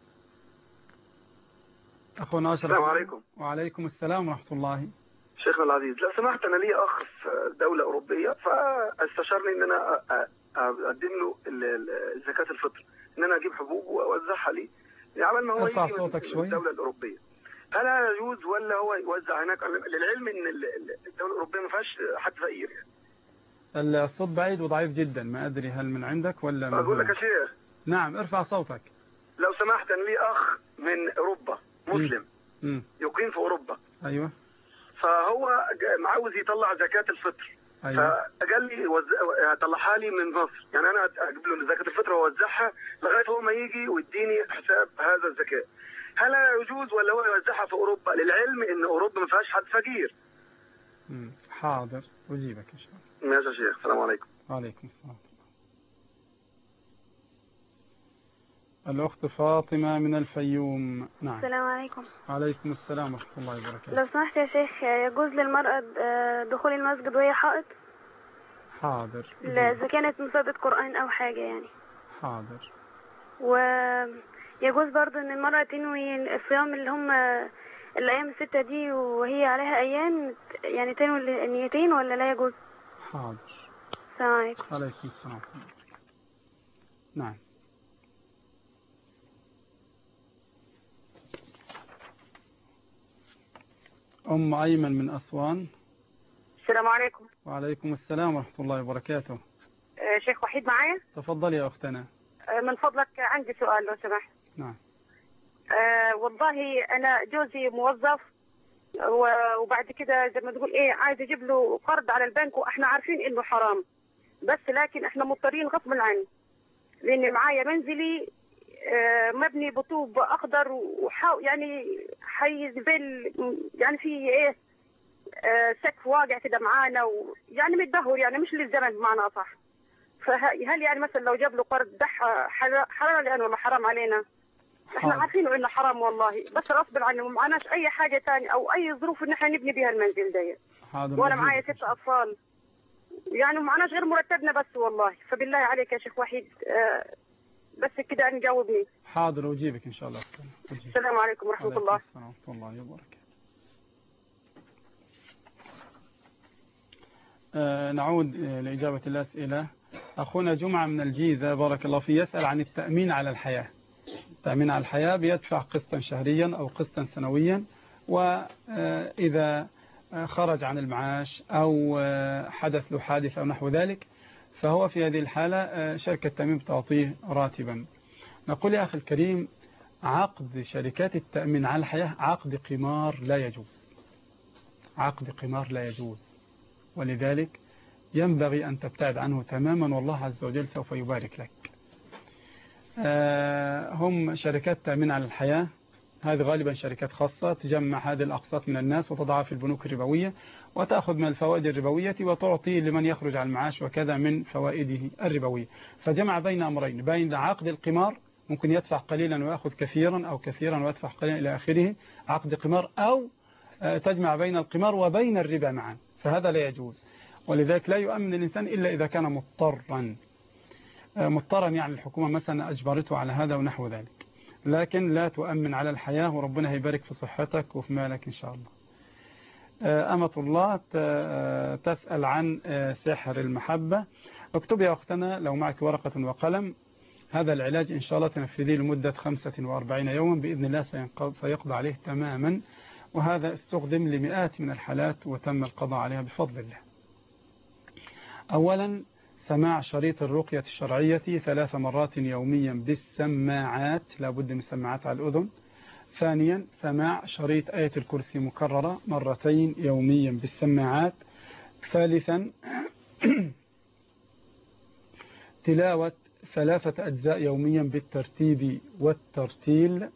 أخونا أشرف. السلام عليكم. وعليكم السلام ورحمة الله. شيخنا العزيز، لو سمحت أنا لي أخ في دولة أوروبية، فاستشارني إن أنا أقدم له زكاة الفطر، إن أنا أجيب حبوب وأوزعها لي عمل ما هو ارفع صوتك شوي. الدولة الأوروبية. هل هذا يجوز ولا هو يوزع هناك؟ للعلم إن الدولة الأوروبية ما فيهاش حد فقير يعني. الصوت بعيد وضعيف جدا، ما أدري هل من عندك ولا من أقول لك يا شيخ. نعم ارفع صوتك. لو سمحت أنا لي أخ من أوروبا مسلم يقيم في أوروبا. أيوة. فهو عاوز يطلع زكاة الفطر. أيوة. فقال لي طلعها لي من مصر، يعني أنا أجيب له زكاة الفطر وأوزعها لغاية هو ما يجي ويديني حساب هذا الزكاة. هل هذا يجوز ولا هو يوزعها في أوروبا؟ للعلم إن أوروبا ما فيهاش حد فقير. حاضر أجيبك إن شاء الله. ماشي يا شيخ، السلام عليكم. وعليكم السلام. الأخت فاطمة من الفيوم. نعم. السلام عليكم. وعليكم السلام ورحمة الله وبركاته. لو سمحت يا شيخ، يجوز للمرأة دخول المسجد وهي حائض؟ حاضر. إذا كانت مسابقة قرآن أو حاجة يعني. حاضر. ويجوز برضو إن المرأة تنوي الصيام اللي هم الأيام الستة دي وهي عليها أيام، يعني تنوي النيتين ولا لا يجوز؟ حاضر. السلام عليكم. عليكم السلام. نعم. أم أيمن من أسوان. السلام عليكم. وعليكم السلام ورحمة الله وبركاته. شيخ وحيد معايا؟ تفضل يا أختنا. من فضلك عندي سؤال لو سمحت. نعم. والله أنا جوزي موظف، وبعد كده زي ما تقول إيه عايز أجيب له قرض على البنك، وإحنا عارفين إنه حرام، بس لكن إحنا مضطرين غصب عني، لأن معايا منزلي مبني بطوب أخضر يعني حيز بين، يعني في إيه سقف واقع كده معانا، ويعني متدهور، يعني مش للزمن بمعنى أصح. فهل يعني مثلا لو جاب له قرض ده حلال يعني ولا حرام علينا؟ احنا عارفين انه حرام والله، بس غصب عنه ما معناش اي حاجه ثانيه او اي ظروف ان احنا نبني بها المنزل ده. وانا معايا 6 اطفال، يعني ما معناش غير مرتبنا بس والله. فبالله عليك يا شيخ وحيد بس كده يعني جاوبني. حاضر أجيبك إن شاء الله. السلام عليكم ورحمة الله. السلام ورحمة الله وبركاته. نعود لإجابة الأسئلة. أخونا جمعة من الجيزة بارك الله فيه يسأل عن التأمين على الحياة. التأمين على الحياة بيدفع قسطا شهريا أو قسطا سنويا، وإذا خرج عن المعاش أو حدث له حادث أو نحو ذلك فهو في هذه الحالة شركة تأمين تعطيه راتبا. نقول يا أخي الكريم، عقد شركات التأمين على الحياة عقد قمار لا يجوز، عقد قمار لا يجوز، ولذلك ينبغي أن تبتعد عنه تماما، والله عز وجل سوف يبارك لك. هم شركات تأمين على الحياة، هذه غالبا شركات خاصة تجمع هذه الأقساط من الناس وتضعها في البنوك الربوية وتأخذ من الفوائد الربوية وتعطي لمن يخرج على المعاش وكذا من فوائده الربوية. فجمع بين أمرين، بين عقد القمار ممكن يدفع قليلا ويأخذ كثيرا، أو كثيرا ويدفع قليلا إلى آخره، عقد قمار، أو تجمع بين القمار وبين الربا معا، فهذا لا يجوز. ولذلك لا يؤمن الإنسان إلا إذا كان مضطرا، يعني الحكومة مثلا أجبرته على هذا ونحو ذلك، لكن لا تؤمن على الحياة، وربنا هيبارك في صحتك وفي مالك إن شاء الله. أمة الله تسأل عن سحر المحبة. اكتب يا أختنا لو معك ورقة وقلم، هذا العلاج إن شاء الله تنفذيه لمدة 45 يوما بإذن الله سيقضى عليه تماما، وهذا استخدم لمئات من الحالات وتم القضاء عليها بفضل الله. أولا سماع شريط الرقية الشرعية 3 مرات يوميا بالسماعات، لا بد من سماعات على الأذن. ثانيا سماع شريط آية الكرسي مكررة 2 يوميا بالسماعات. ثالثا تلاوة 3 أجزاء يوميا بالترتيب والترتيل.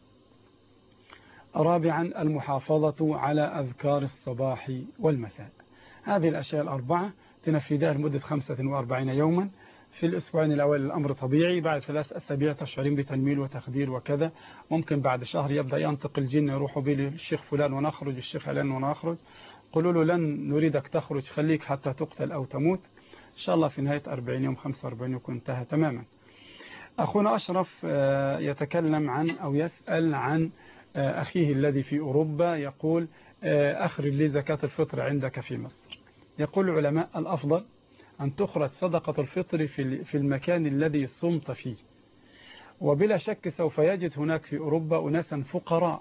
رابعا المحافظة على أذكار الصباح والمساء. هذه الأشياء 4 تنفذها لمدة 45 يوما. في الأسبوعين الأول الأمر طبيعي، بعد 3 أسابيع تشعرين بتنميل وتخدير وكذا، ممكن بعد شهر يبدأ ينطق الجن يروحوا به للشيخ فلان ونخرج، الشيخ علان ونخرج، قولوا له لن نريدك تخرج، خليك حتى تقتل أو تموت. إن شاء الله في نهاية 40 يوم 45 يكون انتهى تماما. أخونا أشرف يتكلم عن أو يسأل عن أخيه الذي في أوروبا، يقول أخرج لي زكاة الفطر عندك في مصر. يقول العلماء الأفضل أن تخرج صدقة الفطر في المكان الذي صمت فيه، وبلا شك سوف يجد هناك في أوروبا أناسا فقراء،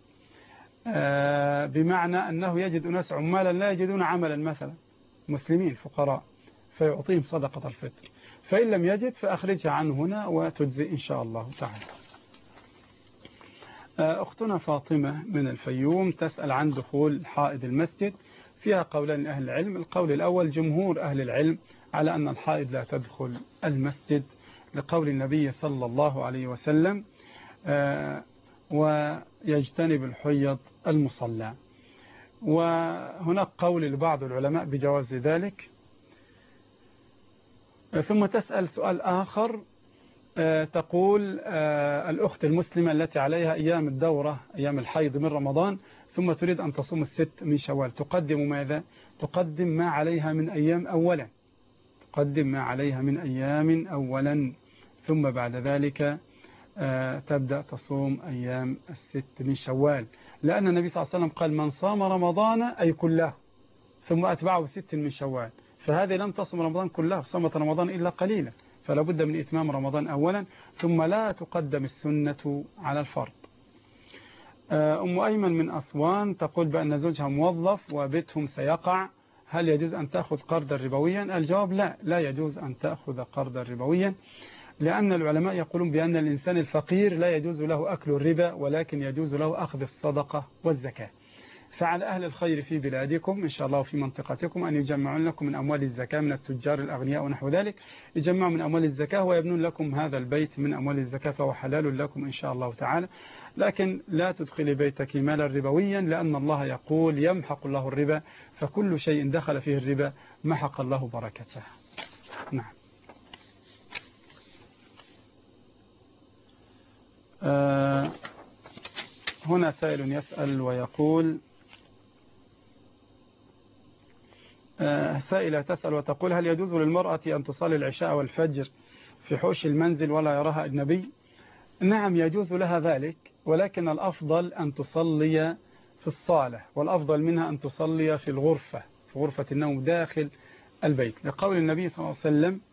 بمعنى أنه يجد أناس عمالا لا يجدون عملا مثلا، مسلمين فقراء، فيعطيهم صدقة الفطر، فإن لم يجد فأخرجها عنه هنا وتجزي إن شاء الله تعالى. أختنا فاطمة من الفيوم تسأل عن دخول حائض المسجد، فيها قولان أهل العلم. القول الأول جمهور أهل العلم على أن الحائض لا تدخل المسجد، لقول النبي صلى الله عليه وسلم ويجتنب الحيض المصلى. وهناك قول لبعض العلماء بجواز ذلك. ثم تسأل سؤال آخر، تقول الأخت المسلمة التي عليها أيام الدورة أيام الحيض من رمضان ثم تريد أن تصوم 6 من شوال، تقدم ماذا؟ تقدم ما عليها من أيام أولا، تقدم ما عليها من أيام أولا، ثم بعد ذلك تبدأ تصوم أيام الست من شوال، لأن النبي صلى الله عليه وسلم قال من صام رمضان أي كله ثم أتبعه 6 من شوال، فهذه لم تصم رمضان كله، صمت رمضان إلا قليلا، فلا بد من إتمام رمضان أولا، ثم لا تقدم السنة على الفرض. أم أيمن من أسوان تقول بأن زوجها موظف وبيتهم سيقع، هل يجوز أن تأخذ قرضا ربويا؟ الجواب لا، لا يجوز أن تأخذ قرضا ربويا، لأن العلماء يقولون بأن الإنسان الفقير لا يجوز له أكل الربا، ولكن يجوز له أخذ الصدقة والزكاة. فعلى أهل الخير في بلادكم إن شاء الله وفي منطقتكم أن يجمعون لكم من أموال الزكاة من التجار الأغنياء ونحو ذلك، يجمعوا من أموال الزكاة ويبنون لكم هذا البيت من أموال الزكاة، فهو حلال لكم إن شاء الله تعالى، لكن لا تدخلي بيتك مالا ربويا، لأن الله يقول يمحق الله الربا، فكل شيء دخل فيه الربا محق الله بركته. نعم. هنا سائل يسأل ويقول، سائلة تسأل وتقول هل يجوز للمرأة أن تصلي العشاء والفجر في حوش المنزل ولا يراها أجنبي؟ نعم يجوز لها ذلك، ولكن الأفضل أن تصلي في الصالة، والأفضل منها أن تصلي في الغرفة، في غرفة النوم داخل البيت، لقول النبي صلى الله عليه وسلم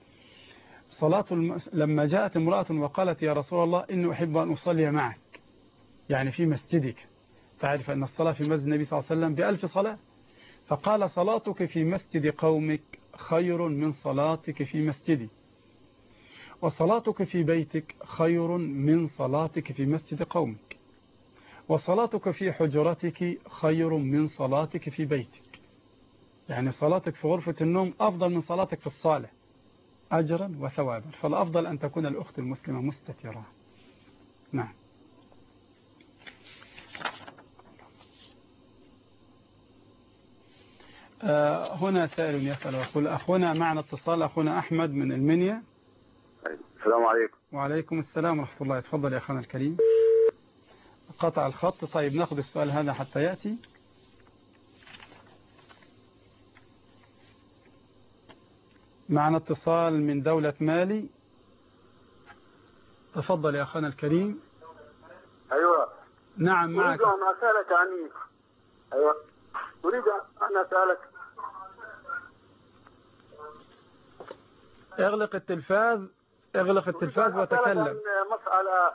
لما جاءت امرأة وقالت يا رسول الله إني أحب أن أصلي معك، يعني في مسجدك، تعرف أن الصلاة في مسجد النبي صلى الله عليه وسلم ب1000 صلاة، فقال صلاتك في مسجد قومك خير من صلاتك في مسجدي، وصلاتك في بيتك خير من صلاتك في مسجد قومك، وصلاتك في حجرتك خير من صلاتك في بيتك، يعني صلاتك في غرفة النوم أفضل من صلاتك في الصالة أجرا وثوابا، فالأفضل أن تكون الأخت المسلمة مستترة. نعم. هنا سائل يسأل ويقول أخونا معنا اتصال، أخونا أحمد من المنيا. السلام عليكم. وعليكم السلام ورحمة الله، تفضل يا أخونا الكريم. قطع الخط، طيب ناخذ السؤال هذا حتى يأتي. معنا اتصال من دولة مالي، تفضل يا أخونا الكريم. أيوة. نعم معك. أريد أن أسألك عن أيوة أريد أن أسألك. اغلق التلفاز، اغلق التلفاز وتكلم. عن مسألة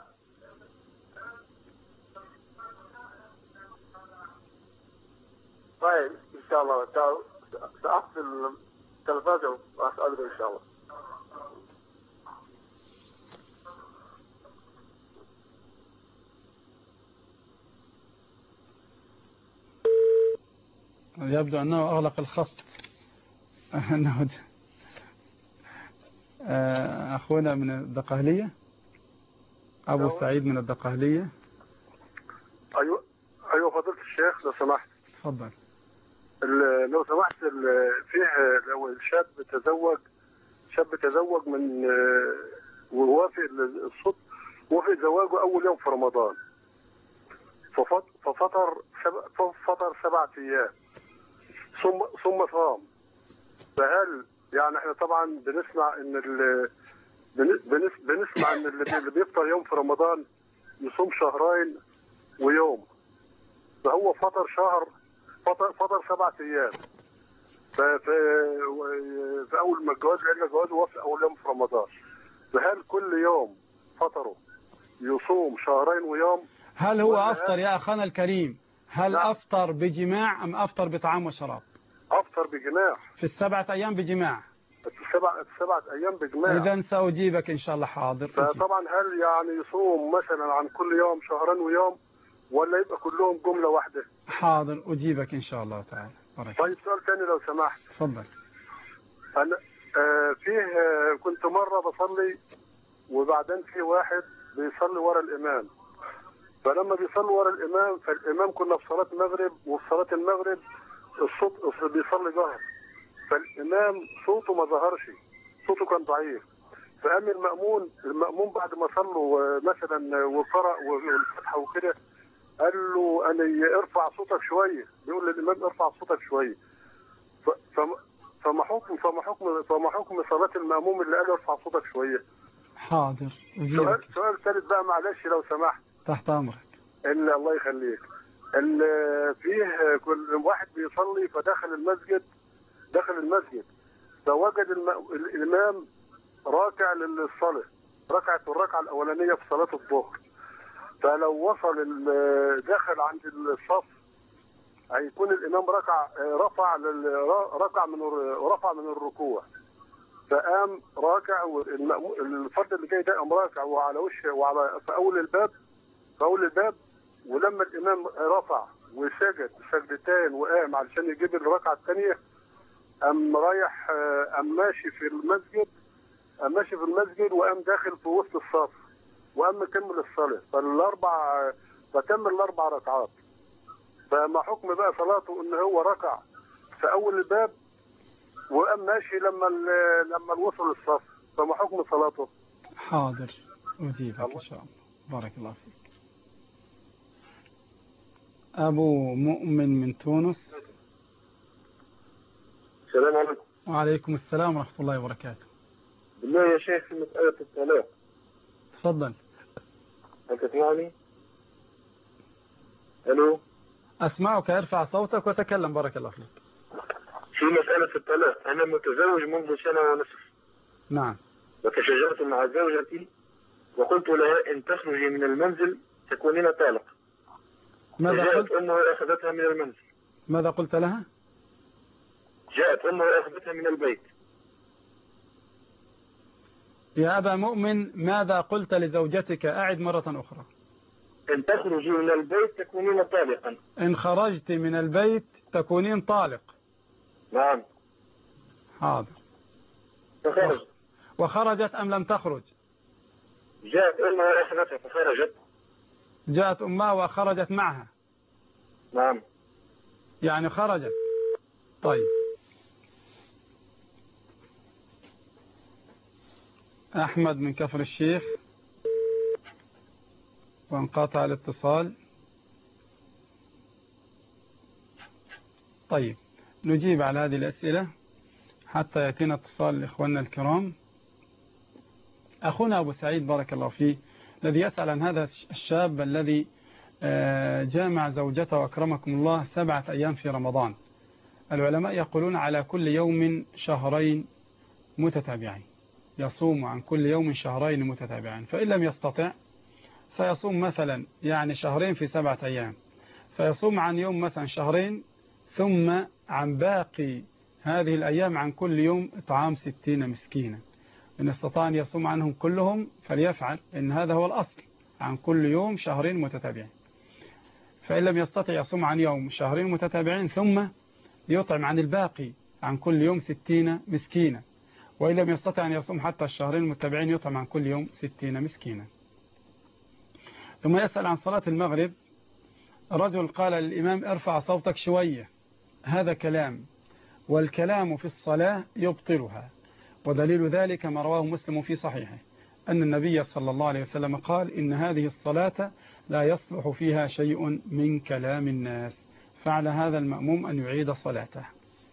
طيب إن شاء الله سأقفل التلفاز وأسألك إن شاء الله. يبدو أنه أغلق الخط. نعود. أخونا من الدقهلية، أبو سعيد من الدقهلية. أيوة فضيلة الشيخ لو سمحت. تفضل. لو سمحت، فيه لو شاب تزوج من ووافق الصدق، وافق زواجه أول يوم في رمضان، ففطر 7 أيام ثم صام، فهل يعني احنا طبعا بنسمع ان اللي بيفطر يوم في رمضان يصوم 2 شهر ويوم، فهو فطر 7 أيام، في اول ما الجواز لان الجواز وافق اول يوم في رمضان، فهل كل يوم فطره يصوم 2 شهر ويوم؟ هل هو أفطر يا أخانا الكريم؟ هل لا. أفطر بجماع أم أفطر بطعام وشراب؟ أفطر بجماع. في 7 أيام بجماع. 7 أيام بجماع. إذن سأجيبك إن شاء الله. حاضر. فطبعا هل يعني يصوم مثلا عن كل يوم 2 شهر ويوم، ولا يبقى كلهم جملة واحدة؟ حاضر أجيبك إن شاء الله تعالى. طيب سؤال ثاني لو سمحت. تفضل. أنا فيه كنت مرة بصلي، وبعدين في واحد بيصلي ورا الإمام، فلما بيصلي ورا الإمام، فالإمام كنا في صلاة المغرب، وفي صلاة المغرب الصوت بيصلي جهر، فالإمام صوته ما ظهرش، صوته كان ضعيف، فقام المأمون بعد ما صلوا مثلا وقرأ والفتحة وكده، قال له أنا ارفع صوتك شوية، بيقول للإمام ارفع صوتك شوية، فما حكم صلاة المأموم اللي قال ارفع صوتك شوية؟ حاضر. سؤال ثالث بقى معلش لو سمحت. تحت أمرك. الله يخليك. فيه كل واحد بيصلي فدخل المسجد فوجد الإمام راكع للصلاة، الركعة الأولانية في صلاة الظهر. فلو وصل دخل عند الصف هيكون الإمام رفع من الركوع، فقام راكع، والفرد اللي جاي ده قام راكع وعلى وشه وعلى في أول الباب، ولما الإمام رفع وسجد سجدتين وقام علشان يجيب الركعة الثانية قام ماشي في المسجد وقام داخل في وسط الصف وقام مكمل الصلاة، فكمل الأربع ركعات. فما حكم بقى صلاته ان هو ركع في اول الباب وقام ماشي لما وصل الصف، فما حكم صلاته؟ حاضر أجيبك إن شاء الله. بارك الله فيك. أبو مؤمن من تونس. السلام عليكم. وعليكم السلام ورحمة الله وبركاته. بالله يا شيخ في مسألة الطلاق. تفضل. هل تسمعني؟ ألو. أسمعك، ارفع صوتك وتكلم. بارك الله فيك. في مسألة الطلاق، أنا متزوج منذ سنة ونصف. نعم. وتشاجرت مع زوجتي وقلت لها إن تخرجي من المنزل تكونين طالق. ماذا قلت؟ جاءت أمها وأخذتها من المنزل. ماذا قلت لها؟ جاءت أمها وأخذتها من البيت. يا أبا مؤمن ماذا قلت لزوجتك؟ أعد مرة أخرى. إن تخرجي من البيت تكونين طالقا. إن خرجت من البيت تكونين طالق. نعم. حاضر. فخرجت. وخرجت أم لم تخرج؟ جاءت أمها وأخذتها فخرجت. جاءت أمها وخرجت معها. نعم. يعني خرجت. طيب. أحمد من كفر الشيخ، وانقطع الاتصال. طيب نجيب على هذه الأسئلة حتى يأتينا اتصال لإخواننا الكرام. أخونا أبو سعيد بارك الله فيه الذي يسأل عن هذا الشاب الذي جامع زوجته وأكرمكم الله 7 أيام في رمضان. العلماء يقولون على كل يوم شهرين متتابعين، يصوم عن كل يوم شهرين متتابعين، فإن لم يستطع فيصوم مثلا يعني شهرين في 7 أيام، فيصوم عن يوم مثلا شهرين، ثم عن باقي هذه الأيام عن كل يوم إطعام 60 مسكينا. إن استطاع أن يصوم عنهم كلهم فليفعل، إن هذا هو الأصل، عن كل يوم شهرين متتابعين. فإن لم يستطع يصوم عن يوم شهرين متتابعين ثم يطعم عن الباقي عن كل يوم 60 مسكينا. وإن لم يستطع أن يصوم حتى الشهرين المتتابعين يطعم عن كل يوم 60 مسكينا. ثم يسأل عن صلاة المغرب. رجل قال للإمام ارفع صوتك شوية، هذا كلام، والكلام في الصلاة يبطلها، ودليل ذلك ما رواه مسلم في صحيحه أن النبي صلى الله عليه وسلم قال إن هذه الصلاة لا يصلح فيها شيء من كلام الناس، فعلى هذا المأموم أن يعيد صلاته.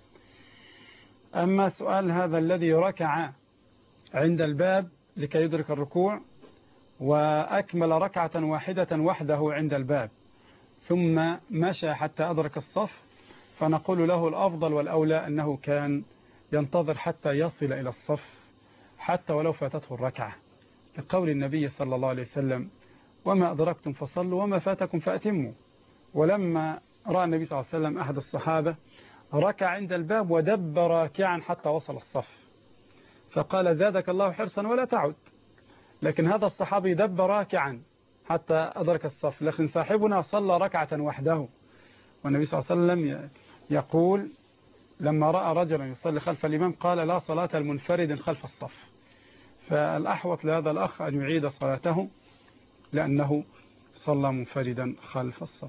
أما سؤال هذا الذي ركع عند الباب لكي يدرك الركوع وأكمل ركعة واحدة وحده عند الباب ثم مشى حتى أدرك الصف، فنقول له الأفضل والأولى أنه كان ينتظر حتى يصل إلى الصف حتى ولو فاتته الركعة، لقول النبي صلى الله عليه وسلم وما أدركتم فصلوا وما فاتكم فأتموا. ولما رأى النبي صلى الله عليه وسلم أحد الصحابة ركع عند الباب ودب راكعا حتى وصل الصف، فقال زادك الله حرصا ولا تعد. لكن هذا الصحابي دب راكعا حتى أدرك الصف، لكن صاحبنا صلى ركعة وحده. والنبي صلى الله عليه وسلم يقول لما رأى رجلا يصلي خلف الإمام قال لا صلاة المنفرد خلف الصف. فالأحوط لهذا الأخ أن يعيد صلاته لأنه صلى منفردا خلف الصف.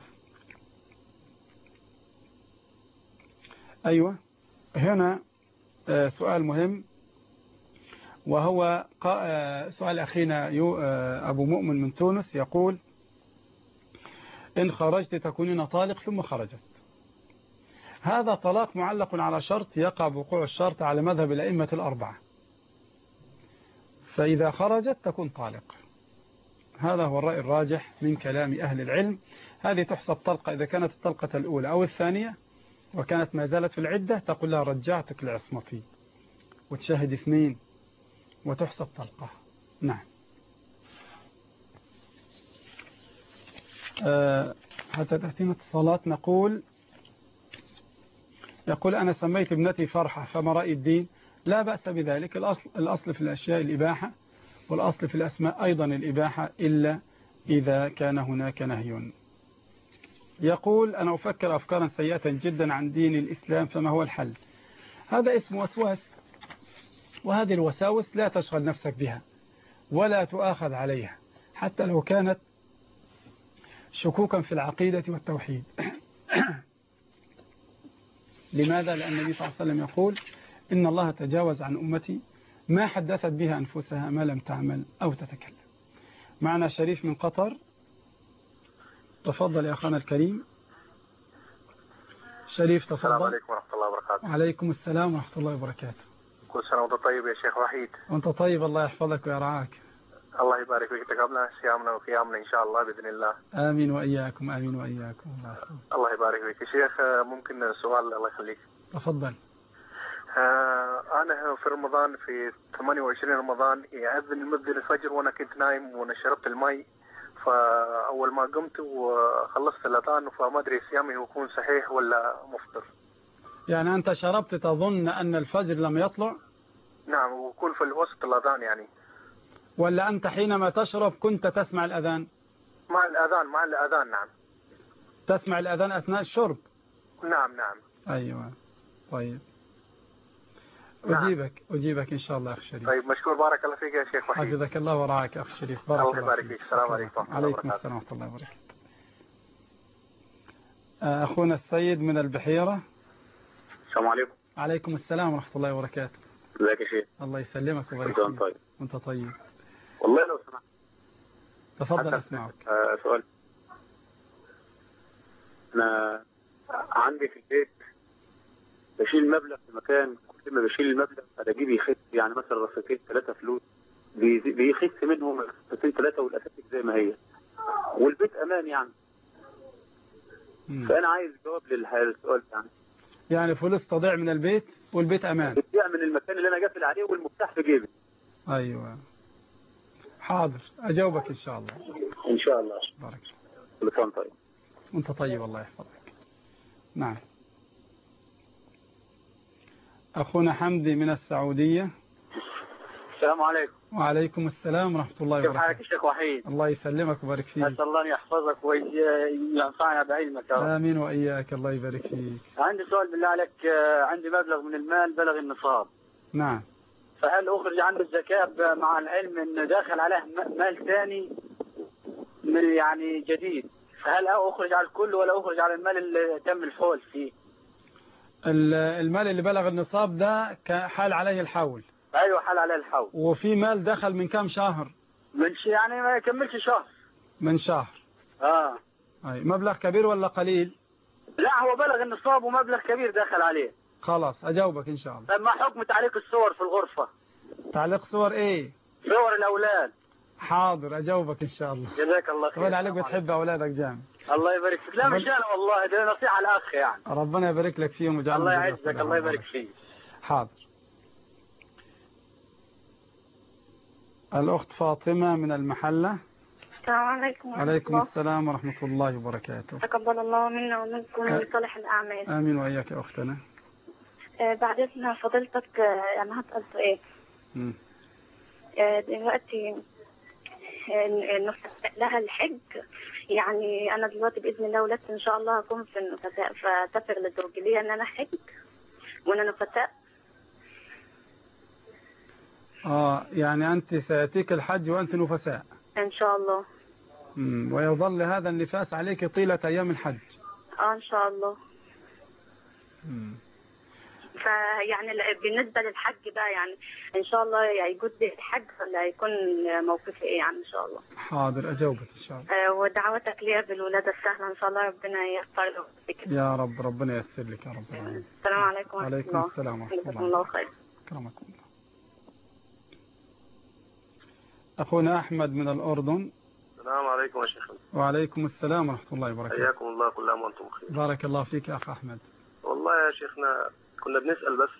أيوة، هنا سؤال مهم، وهو سؤال أخينا أبو مؤمن من تونس يقول إن خرجت تكونين طالق ثم خرجت. هذا طلاق معلق على شرط يقع بوقوع الشرط على مذهب الأئمة الأربعة، فإذا خرجت تكون طالق. هذا هو الرأي الراجح من كلام أهل العلم. هذه تحسب طلقة إذا كانت الطلقة الأولى أو الثانية وكانت ما زالت في العدة، تقول لها رجعتك لعصمتي وتشاهد 2 وتحسب طلقة. نعم. حتى تأتينا اتصالات. يقول أنا سميت ابنتي فرحة، فما رأي الدين؟ لا بأس بذلك. الأصل في الأشياء الإباحة، والأصل في الأسماء أيضا الإباحة إلا إذا كان هناك نهي. يقول أنا أفكر أفكارا سيئة جدا عن دين الإسلام، فما هو الحل؟ هذا اسم وسواس، وهذه الوساوس لا تشغل نفسك بها ولا تؤاخذ عليها حتى لو كانت شكوكا في العقيدة والتوحيد. لماذا؟ لأن النبي صلى الله عليه وسلم يقول إن الله تجاوز عن أمتي ما حدثت بها أنفسها ما لم تعمل أو تتكلم. معنا شريف من قطر. تفضل يا أخانا الكريم. شريف تفضل. السلام عليكم ورحمة الله وبركاته. وعليكم السلام ورحمة الله وبركاته. كل سنة وانت طيب يا شيخ وحيد. وانت طيب، الله يحفظك ويرعاك. الله يبارك فيك. تقبلنا صيامنا وقيامنا إن شاء الله بإذن الله. آمين وإياكم. آمين وإياكم. الله يبارك فيك يا شيخ. ممكن سؤال؟ الله يخليك. تفضل. أنا في رمضان في 28 رمضان يأذن المؤذن الفجر وأنا كنت نايم وأنا شربت المي، فأول ما قمت وخلصت الأذان فما أدري صيامي يكون صحيح ولا مفطر. يعني أنت شربت تظن أن الفجر لم يطلع؟ نعم، وكل في وسط الأذان يعني. ولا أنت حينما تشرب كنت تسمع الأذان؟ مع الأذان نعم. تسمع الأذان أثناء الشرب؟ نعم. أيوة. طيب نعم. أجيبك إن شاء الله أخ شريف. طيب مشكور، بارك الله فيك يا شيخ وحيد. حفظك الله ورعاك أخ شريف. بارك الله يبارك فيك. السلام عليكم ورحمة الله وبركاته. عليكم السلام ورحمة الله وبركاته. أخونا السيد من البحيرة. السلام عليكم. عليكم السلام ورحمة الله وبركاته. ازيك يا شيخ؟ الله يسلمك ويبارك فيك. طيب. وانت طيب. والله لو سمحت. تفضل أسمعك. سؤال. أنا عندي في البيت بشيل مبلغ في مكان، كل ما بشيل المبلغ ألاقيه بيخس، يعني مثلا رصيتين 3 فلوس بيخس منهم رصيتين 3 والأساسيك زي ما هي، والبيت أمان يعني. فأنا عايز جواب للسؤال يعني فلوس تضيع من البيت والبيت أمان. بتضيع من المكان اللي أنا قافل عليه والمفتاح في جيبي. أيوة. حاضر أجاوبك إن شاء الله. إن شاء الله. بارك الله. كل سنة طيب. وانت طيب الله يحفظك. نعم. أخونا حمدي من السعودية. السلام عليكم. وعليكم السلام ورحمة الله وبركاته. كيف حالك يا شيخ وحيد؟ الله يسلمك ويبارك فيك. أسأل الله أن يحفظك وينفعنا بعلمك يا رب. آمين وإياك. الله يبارك فيك. عندي سؤال بالله عليك. عندي مبلغ من المال بلغ النصاب. نعم. فهل أخرج عنه الزكاة مع العلم أن داخل عليه مال ثاني من يعني جديد؟ فهل أخرج على الكل ولا أخرج على المال اللي تم الحول فيه؟ المال اللي بلغ النصاب ده حال عليه الحول. أيوة حال عليه الحول. وفي مال دخل من كم شهر؟ يعني ما يكملش شهر. من شهر. أي مبلغ كبير ولا قليل؟ لا هو بلغ النصاب ومبلغ كبير دخل عليه. خلاص أجاوبك إن شاء الله. طيب ما حكم تعليق الصور في الغرفة؟ تعليق صور إيه؟ صور الأولاد. حاضر أجاوبك إن شاء الله. جزاك الله خير. طبعا عليك بتحب أولادك جامد. الله يبارك فيك. لا مش أنا والله، ده نصيحة الأخ يعني. ربنا يبارك لك فيهم ويجعلهم. الله يعزك. الله يبارك فيك. حاضر. الأخت فاطمة من المحلة. السلام عليكم. وعليكم السلام ورحمة الله وبركاته. تقبل الله منا ومنكم وصالح الأعمال. آمين وإياك يا أختنا. بعد إذن فضيلتك أنا هسأل سؤال. دلوقتي نفتح لها الحج، يعني أنا دلوقتي بإذن الله ولدت إن شاء الله هكون في النفساء، فتفرغ للزوج لي أن أنا حج وأنا نفساء. يعني أنت سيأتيك الحج وأنت نفساء إن شاء الله. ويظل هذا النفاس عليك طيلة أيام الحج. إن شاء الله. فيعني بالنسبة للحج بقى يعني إن شاء الله يجوز لي الحج ولا هيكون موقفي إيه يعني إن شاء الله؟ حاضر أجاوبك إن شاء الله. ودعوتك لي بالولادة السهلة إن شاء الله ربنا ييسر له. يا رب ربنا ييسر لك يا رب. السلام عليكم ورحمة الله. وعليكم السلام ورحمة الله. جزاكم الله خير. كرمكم الله. أخونا أحمد من الأردن. السلام عليكم يا شيخنا. وعليكم السلام ورحمة الله وبركاته. حياكم الله كل عام وأنتم بخير. بارك الله فيك يا أخ أحمد. والله يا شيخنا كنا بنسأل بس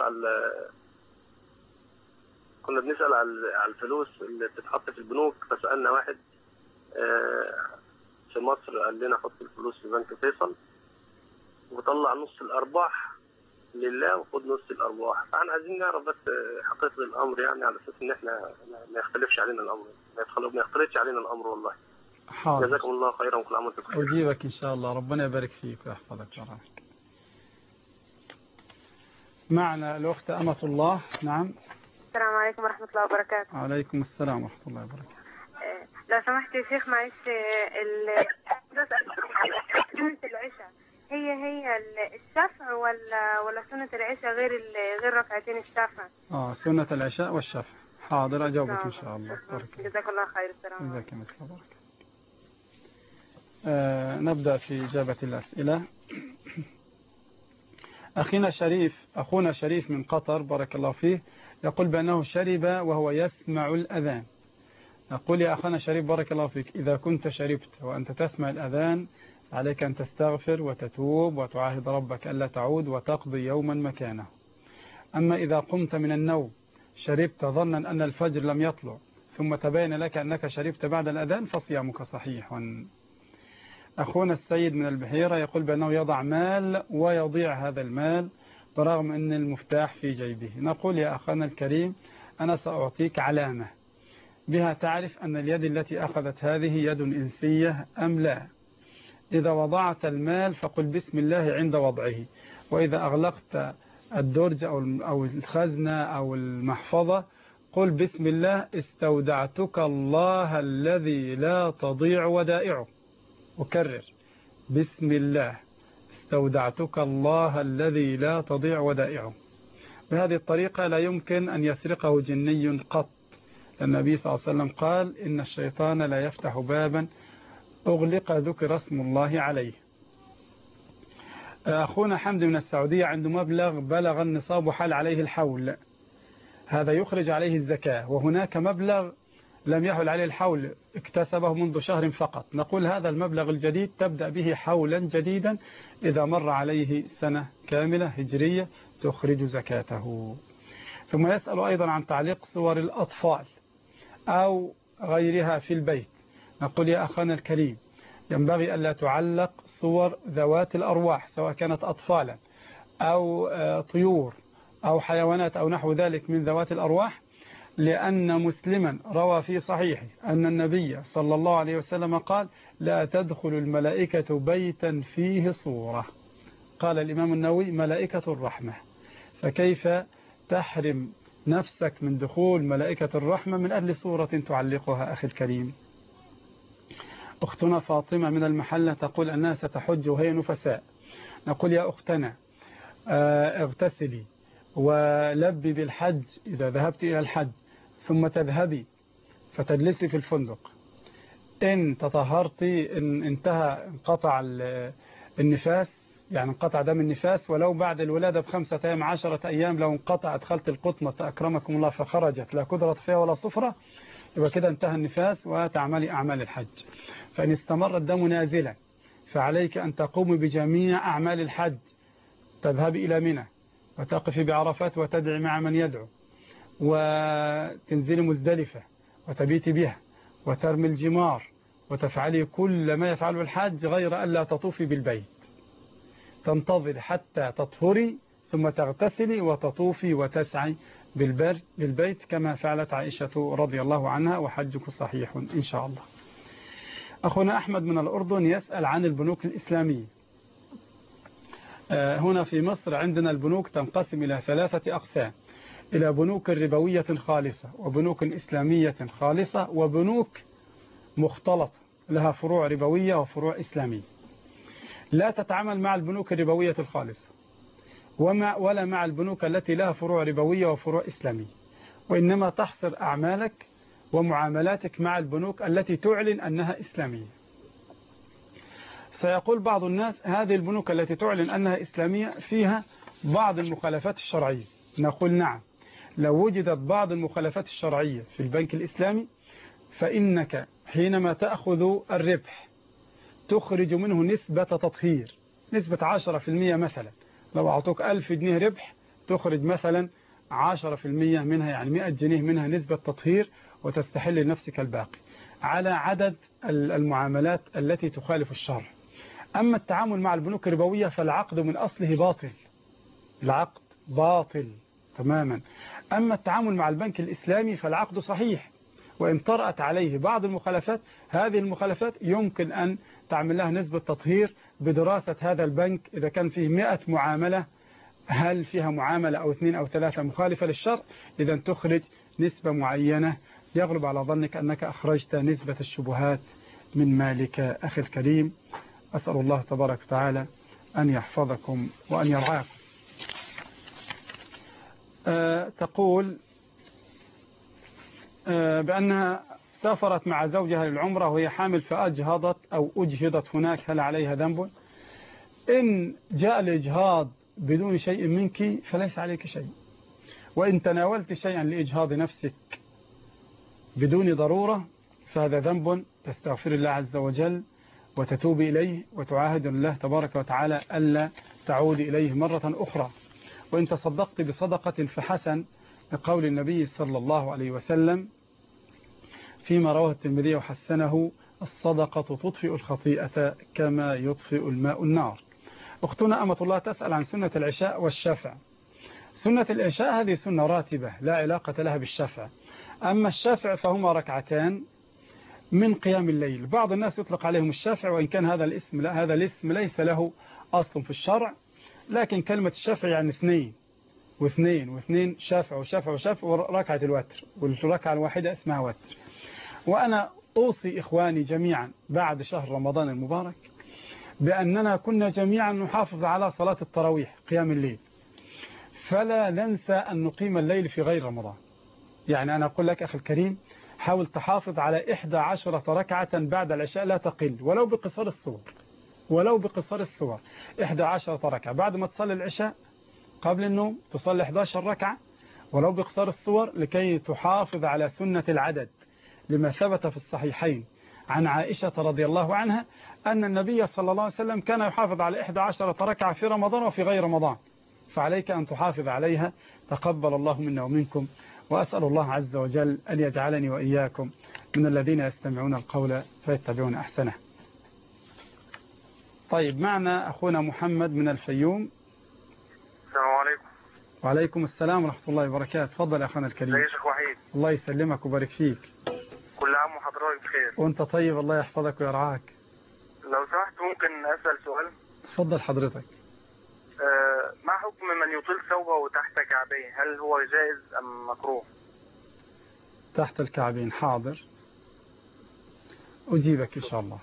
على الفلوس اللي بتتحط في البنوك، فسألنا واحد في مصر قال لنا حط الفلوس في بنك فيصل وطلع نص الأرباح لله وخد نص الأرباح، فاحنا عايزين نعرف بس حقيقة الأمر يعني على أساس إن احنا ما يختلفش علينا الأمر، ما يختلطش علينا الأمر والله. حاضر. جزاكم الله خيرا وكل عام وانتم بخير. أجيبك إن شاء الله، ربنا يبارك فيك ويحفظك ويرحمك. معنا الأخت أمة الله. نعم. السلام عليكم ورحمة الله وبركاته. وعليكم السلام ورحمة الله وبركاته. لو سمحت يا شيخ معلش سنة العشاء هي الشفع ولا سنة العشاء غير ركعتين الشفع؟ سنة العشاء والشفع. حاضر أجاوبك إن شاء الله. جزاك الله خير. السلام عليكم. جزاك الله خير. نبدأ في إجابة الأسئلة. أخونا شريف من قطر بارك الله فيه يقول بأنه شرب وهو يسمع الأذان. نقول يا أخانا شريف بارك الله فيك، إذا كنت شربت وأنت تسمع الأذان عليك أن تستغفر وتتوب وتعاهد ربك ألا تعود وتقضي يوما مكانه. أما إذا قمت من النوم شربت ظنا أن الفجر لم يطلع ثم تبين لك أنك شربت بعد الأذان فصيامك صحيح. أخونا السيد من البحيرة يقول بأنه يضع مال ويضيع هذا المال برغم أن المفتاح في جيبه. نقول يا أخانا الكريم أنا سأعطيك علامة بها تعرف أن اليد التي أخذت هذه يد إنسية أم لا. إذا وضعت المال فقل بسم الله عند وضعه، وإذا أغلقت الدرج أو الخزنة أو المحفظة قل بسم الله استودعتك الله الذي لا تضيع ودائعه. أكرر بسم الله استودعتك الله الذي لا تضيع ودائعه. بهذه الطريقة لا يمكن أن يسرقه جني قط. النبي صلى الله عليه وسلم قال إن الشيطان لا يفتح بابا أغلق ذكر اسم الله عليه. أخونا حمد من السعودية عنده مبلغ بلغ النصاب وحال عليه الحول، هذا يخرج عليه الزكاة، وهناك مبلغ لم يحل عليه الحول اكتسبه منذ شهر فقط. نقول هذا المبلغ الجديد تبدأ به حولا جديدا إذا مر عليه سنة كاملة هجرية تخرج زكاته. ثم يسأل أيضا عن تعليق صور الأطفال أو غيرها في البيت. نقول يا أخانا الكريم ينبغي ألا تعلق صور ذوات الأرواح سواء كانت أطفالا أو طيور أو حيوانات أو نحو ذلك من ذوات الأرواح، لأن مسلما روى في صحيحه أن النبي صلى الله عليه وسلم قال لا تدخل الملائكة بيتا فيه صورة. قال الإمام النووي ملائكة الرحمة، فكيف تحرم نفسك من دخول ملائكة الرحمة من أجل صورة تعلقها أخي الكريم. أختنا فاطمة من المحلة تقول أنها ستحج وهي نفساء. نقول يا أختنا اغتسلي ولبي بالحج إذا ذهبت إلى الحج، ثم تذهبي فتجلسي في الفندق. إن تطهرت إن انقطع النفاس يعني انقطع دم النفاس ولو بعد الولادة ب5 أيام 10 أيام، لو انقطع أدخلت القطمة أكرمكم الله فخرجت لا قدرة فيها ولا صفرة يبقى كده انتهى النفاس وتعملي أعمال الحج. فإن استمر الدم نازلا فعليك أن تقوم بجميع أعمال الحج، تذهبي إلى منى وتقفي بعرفات وتدعي مع من يدعو وتنزلي مزدلفة وتبيتي بها وترمي الجمار وتفعلي كل ما يفعله الحج غير ألا تطوفي بالبيت. تنتظر حتى تطهري ثم تغتسلي وتطوفي وتسعي بالبيت كما فعلت عائشة رضي الله عنها، وحجك صحيح إن شاء الله. أخونا أحمد من الأردن يسأل عن البنوك الإسلامية. هنا في مصر عندنا البنوك تنقسم إلى 3 أقسام، إلى بنوك ربوية خالصة وبنوك إسلامية خالصة وبنوك مختلطة لها فروع ربوية وفروع إسلامية. لا تتعامل مع البنوك الربوية الخالصة ولا مع البنوك التي لها فروع ربوية وفروع إسلامية، وإنما تحصر أعمالك ومعاملاتك مع البنوك التي تعلن أنها إسلامية. سيقول بعض الناس هذه البنوك التي تعلن أنها إسلامية فيها بعض المخالفات الشرعية. نقول نعم، لو وجدت بعض المخالفات الشرعية في البنك الإسلامي فإنك حينما تأخذ الربح تخرج منه نسبة تطهير، نسبة 10% مثلا. لو أعطوك 1000 جنيه ربح تخرج مثلا 10% منها، يعني 100 جنيه منها نسبة تطهير، وتستحل لنفسك الباقي على عدد المعاملات التي تخالف الشرع. أما التعامل مع البنوك الربوية فالعقد من أصله باطل، العقد باطل تماما. أما التعامل مع البنك الإسلامي فالعقد صحيح، وإن طرأت عليه بعض المخالفات، هذه المخالفات يمكن أن تعمل لها نسبة تطهير بدراسة هذا البنك. إذا كان فيه 100 معاملة هل فيها معاملة أو 2 أو 3 مخالفة للشرع، إذا تخرج نسبة معينة يغلب على ظنك أنك أخرجت نسبة الشبهات من مالك. أخي الكريم، أسأل الله تبارك وتعالى أن يحفظكم وأن يرعاكم. تقول بأنها سافرت مع زوجها للعمرة وهي حامل فأجهضت أو أجهضت هناك، هل عليها ذنب؟ إن جاء الإجهاض بدون شيء منك فليس عليك شيء، وإن تناولت شيئا لإجهاض نفسك بدون ضرورة فهذا ذنب، تستغفر الله عز وجل وتتوب إليه وتعاهد الله تبارك وتعالى ألا تعود إليه مرة أخرى. وإن تصدقت بصدقة فحسن، لقول النبي صلى الله عليه وسلم فيما رواه الترمذي وحسنه: الصدقة تطفئ الخطيئة كما يطفئ الماء النار. أختنا أمة الله تسأل عن سنة العشاء والشفع. سنة العشاء هذه سنة راتبة لا علاقة لها بالشفع. أما الشفع فهما ركعتان من قيام الليل. بعض الناس يطلق عليهم الشفع، وإن كان هذا الاسم ليس له أصل في الشرع، لكن كلمة الشفع يعني 2 و2 شفع وشفع وشفع وركعة الوتر، والركعة الواحدة اسمها وتر. وأنا أوصي إخواني جميعا بعد شهر رمضان المبارك بأننا كنا جميعا نحافظ على صلاة التراويح قيام الليل، فلا ننسى أن نقيم الليل في غير رمضان. يعني أنا أقول لك أخي الكريم، حاول تحافظ على 11 ركعة بعد العشاء لا تقل، ولو بقصار الصور 11 ركعة بعد ما تصلي العشاء قبل النوم، تصلي 11 ركعة ولو بقصار الصور، لكي تحافظ على سنة العدد، لما ثبت في الصحيحين عن عائشة رضي الله عنها أن النبي صلى الله عليه وسلم كان يحافظ على 11 ركعة في رمضان وفي غير رمضان، فعليك أن تحافظ عليها. تقبل الله منا ومنكم، وأسأل الله عز وجل أن يجعلني وإياكم من الذين يستمعون القول فيتبعون أحسنه. طيب، معنا أخونا محمد من الفيوم. السلام عليكم. وعليكم السلام ورحمة الله وبركاته. تفضل يا أخونا الكريم. ازيك يا شيخ وحيد؟ الله يسلمك ويبارك فيك. كل عام وحضرتك بخير. وانت طيب، الله يحفظك ويرعاك. لو سمحت ممكن أسأل سؤال؟ تفضل حضرتك. ما حكم من يطيل ثوبه تحت كعبيه؟ هل هو جائز أم مكروه؟ تحت الكعبين، حاضر، أجيبك إن شاء الله.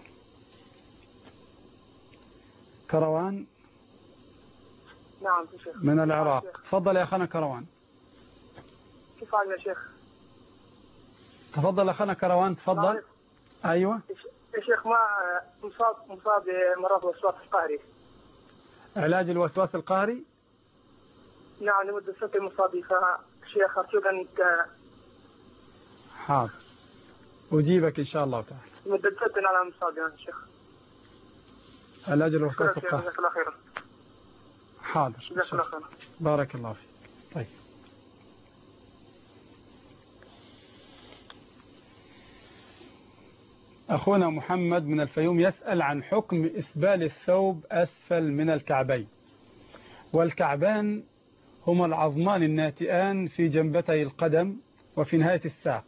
كروان. نعم يا شيخ. من العراق. تفضل يا أخانا كروان. كيف حالك يا شيخ؟ تفضل يا أخانا كروان، تفضل. أيوة يا شيخ، ما مصاب بمرض الوسواس القهري. علاج الوسواس القهري؟ نعم، لمدة 6 مصاب فيها شيخ، أرجو أن حاضر، أجيبك إن شاء الله تعالى. لمدة 6 على مصاب يا شيخ. علاج الوسواس القهري. جزاك الله خيرا. حاضر، جزاك الله خيرا. بارك الله فيك. طيب، أخونا محمد من الفيوم يسأل عن حكم إسبال الثوب أسفل من الكعبين. والكعبان هما العظمان الناتئان في جنبتي القدم وفي نهاية الساق،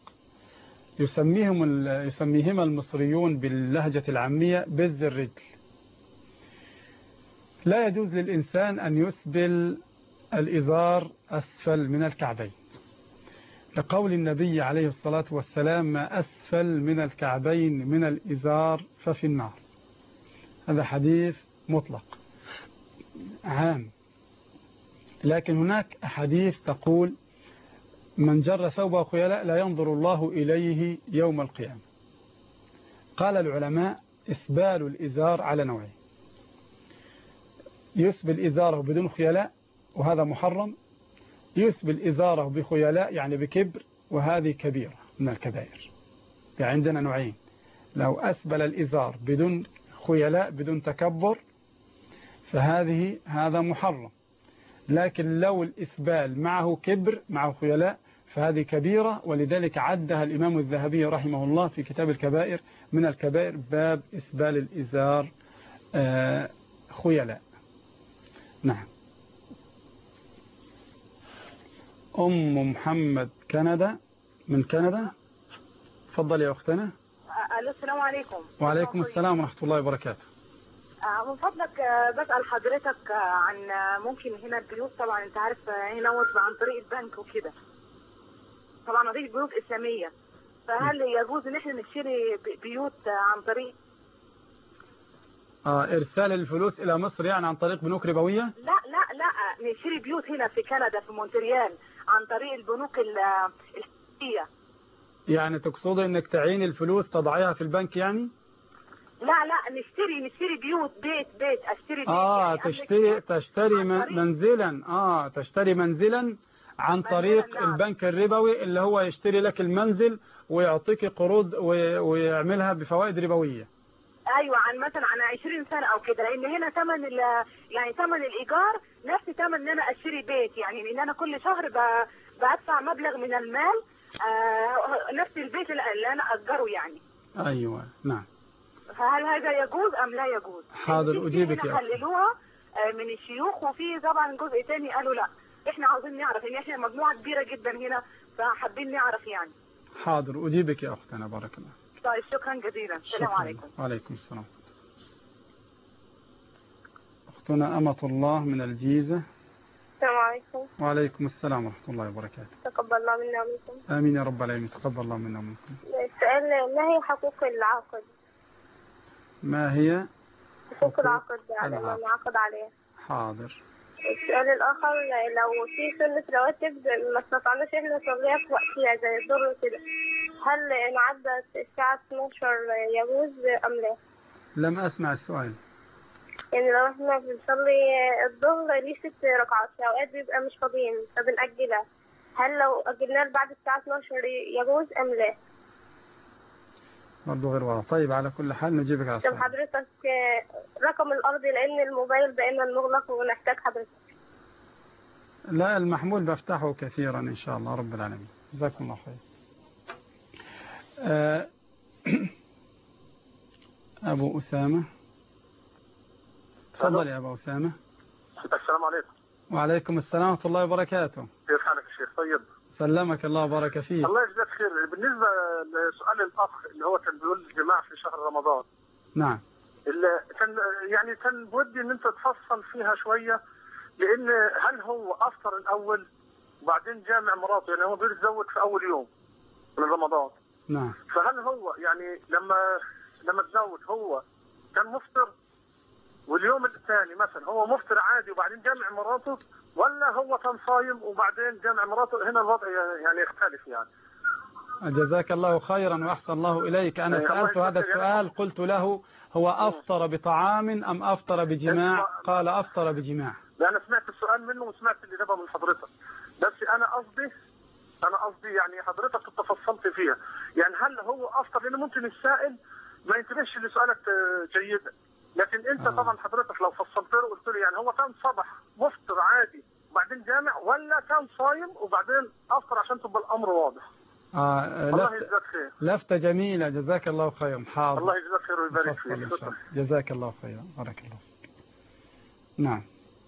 يسميهما المصريون باللهجة العامية بز الرجل. لا يجوز للإنسان أن يسبل الإزار أسفل من الكعبين، لقول النبي عليه الصلاة والسلام: ما أسفل من الكعبين من الإزار ففي النار. هذا حديث مطلق عام. لكن هناك أحاديث تقول من جر ثوبه خيلاء لا ينظر الله إليه يوم القيامة. قال العلماء إسبال الإزار على نوعين: يسبل إزاره بدون خيلاء وهذا محرم، يسبل إزاره بخيلاء يعني بكبر وهذه كبيرة من الكبائر. يعني عندنا نوعين: لو أسبل الإزار بدون خيلاء بدون تكبر هذا محرم، لكن لو الإسبال معه كبر معه خيلاء فهذه كبيرة، ولذلك عدها الإمام الذهبي رحمه الله في كتاب الكبائر من الكبائر باب إسبال الإزار خيلاء. نعم. أم محمد كندا من كندا، تفضل يا أختنا. السلام عليكم. وعليكم السلام ورحمة الله وبركاته. من فضلك بسأل حضرتك عن ممكن هنا البيوت، طبعا انت عارف هنا عن طريق البنك وكده، طبعا مفيش بيوت إسلامية، فهل يجوز ان احنا نشتري بيوت عن طريق إرسال الفلوس إلى مصر يعني عن طريق بنوك ربوية؟ لا نشتري بيوت هنا في كندا في مونتريال عن طريق البنوك الحكومية. يعني تقصدي انك تعين الفلوس تضعيها في البنك يعني؟ لا نشتري بيوت بيت اشتري بيت تشتري منزلا عن طريق البنك الربوي اللي هو يشتري لك المنزل ويعطيك قروض ويعملها بفوائد ربوية. ايوه مثلا عن 20 سنة او كده، لان هنا ثمن الايجار نفس ثمن ان انا اشتري بيت، يعني ان انا كل شهر بدفع مبلغ من المال نفس البيت اللي انا اجره يعني. ايوه نعم. فهل هذا يجوز ام لا يجوز؟ حاضر اجيبك يا اخي. حللوها من الشيوخ، وفي طبعا جزء ثاني قالوا لا احنا عاوزين نعرف ان احنا مجموعة كبيرة جدا هنا فحابين نعرف يعني. حاضر اجيبك يا اختنا، بارك الله. طيب شكرا جزيلا. السلام عليكم. وعليكم السلام. أختنا أمة الله من الجيزة. السلام عليكم. وعليكم السلام ورحمة الله وبركاته. تقبل الله منا ومنكم. آمين يا رب العالمين. تقبل الله منا ومنكم. السؤال: ما هي حقوق العقد؟ ما هي حقوق العقد على ما نعقد عليه؟ حاضر. السؤال الآخر: لو في سنة رواتب ما استطعناش احنا نصليها في وقتها زي الظهر كده، هل إن عدت الساعة 12 يجوز أم لا؟ لم أسمع السؤال. يعني لو احنا بنصلي الظهر ليه 6 ركعات، في أوقات بيبقى مش فاضيين فبنأجلها، هل لو أجلناها بعد الساعة 12 يجوز أم لا؟ برضه غير واضح. طيب على كل حال نجيبك على السؤال. طب حضرتك رقم الأرض لأن الموبايل دائما مغلق ونحتاج حضرتك. لا المحمول بفتحه كثيرا إن شاء الله رب العالمين. جزاكم الله خير. أبو أسامة، تفضل يا أبو أسامة. السلام عليكم. وعليكم السلام ورحمة الله وبركاته. كيف حالك يا شيخ؟ طيب. سلمك الله وبارك فيك. الله يجزاك خير. بالنسبة لسؤال الأخ اللي هو كان بيقول الجماع في شهر رمضان. نعم. كان بودي إن أنت تفصل فيها شوية، لأن هل هو أفطر الأول وبعدين جامع مراته، يعني هو بيتزوج في أول يوم من رمضان. نعم. فهل هو يعني لما تزوج هو كان مفطر واليوم الثاني مثلا هو مفطر عادي وبعدين جامع مراته، ولا هو كان صايم وبعدين جامع مراته؟ هنا الوضع يعني يختلف يعني. جزاك الله خيرا وأحسن الله إليك. أنا سألت هذا السؤال قلت له هو أفطر بطعام أم أفطر بجماع؟ قال أفطر بجماع. لا أنا سمعت السؤال منه وسمعت الإجابة من حضرتك، بس أنا قصدي يعني حضرتك تفصلت فيها، يعني هل هو أفطر؟ لأن ممكن السائل ما ينتبهش لسؤالك جيدا، لكن أنت طبعا حضرتك لو فصلت له وقلت له يعني هو كان صبح مفطر عادي وبعدين جامع، ولا كان صايم وبعدين أفطر، عشان تبقى الأمر واضح. الله يجزاك خير. لفتة جميلة، جزاك الله خيرا. حاضر. الله يجزاك خير ويبارك فيك. جزاك الله خيرا، بارك الله فيك. نعم.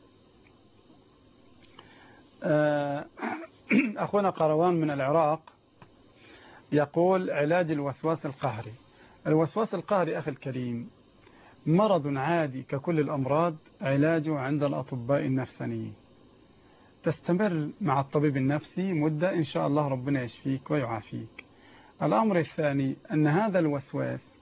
أخونا قروان من العراق يقول: علاج الوسواس القهري. الوسواس القهري أخي الكريم مرض عادي ككل الأمراض، علاجه عند الأطباء النفسانيين. تستمر مع الطبيب النفسي مدة إن شاء الله ربنا يشفيك ويعافيك. الأمر الثاني أن هذا الوسواس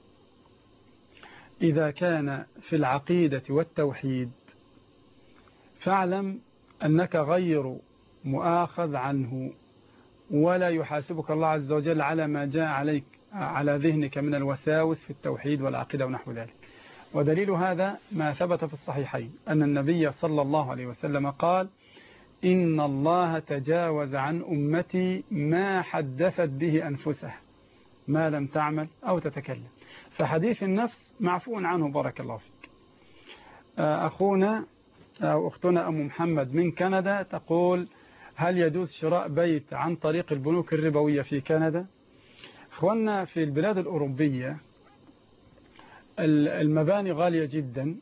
إذا كان في العقيدة والتوحيد فاعلم أنك غير مؤاخذ عنه، ولا يحاسبك الله عز وجل على ما جاء عليك على ذهنك من الوساوس في التوحيد والعقيدة ونحو ذلك. ودليل هذا ما ثبت في الصحيحين أن النبي صلى الله عليه وسلم قال: إن الله تجاوز عن أمتي ما حدثت به أنفسها ما لم تعمل أو تتكلم. فحديث النفس معفو عنه، بارك الله فيك. أخونا أو أختنا أم محمد من كندا تقول: هل يجوز شراء بيت عن طريق البنوك الربوية في كندا؟ أخوانا، في البلاد الأوروبية المباني غالية جدا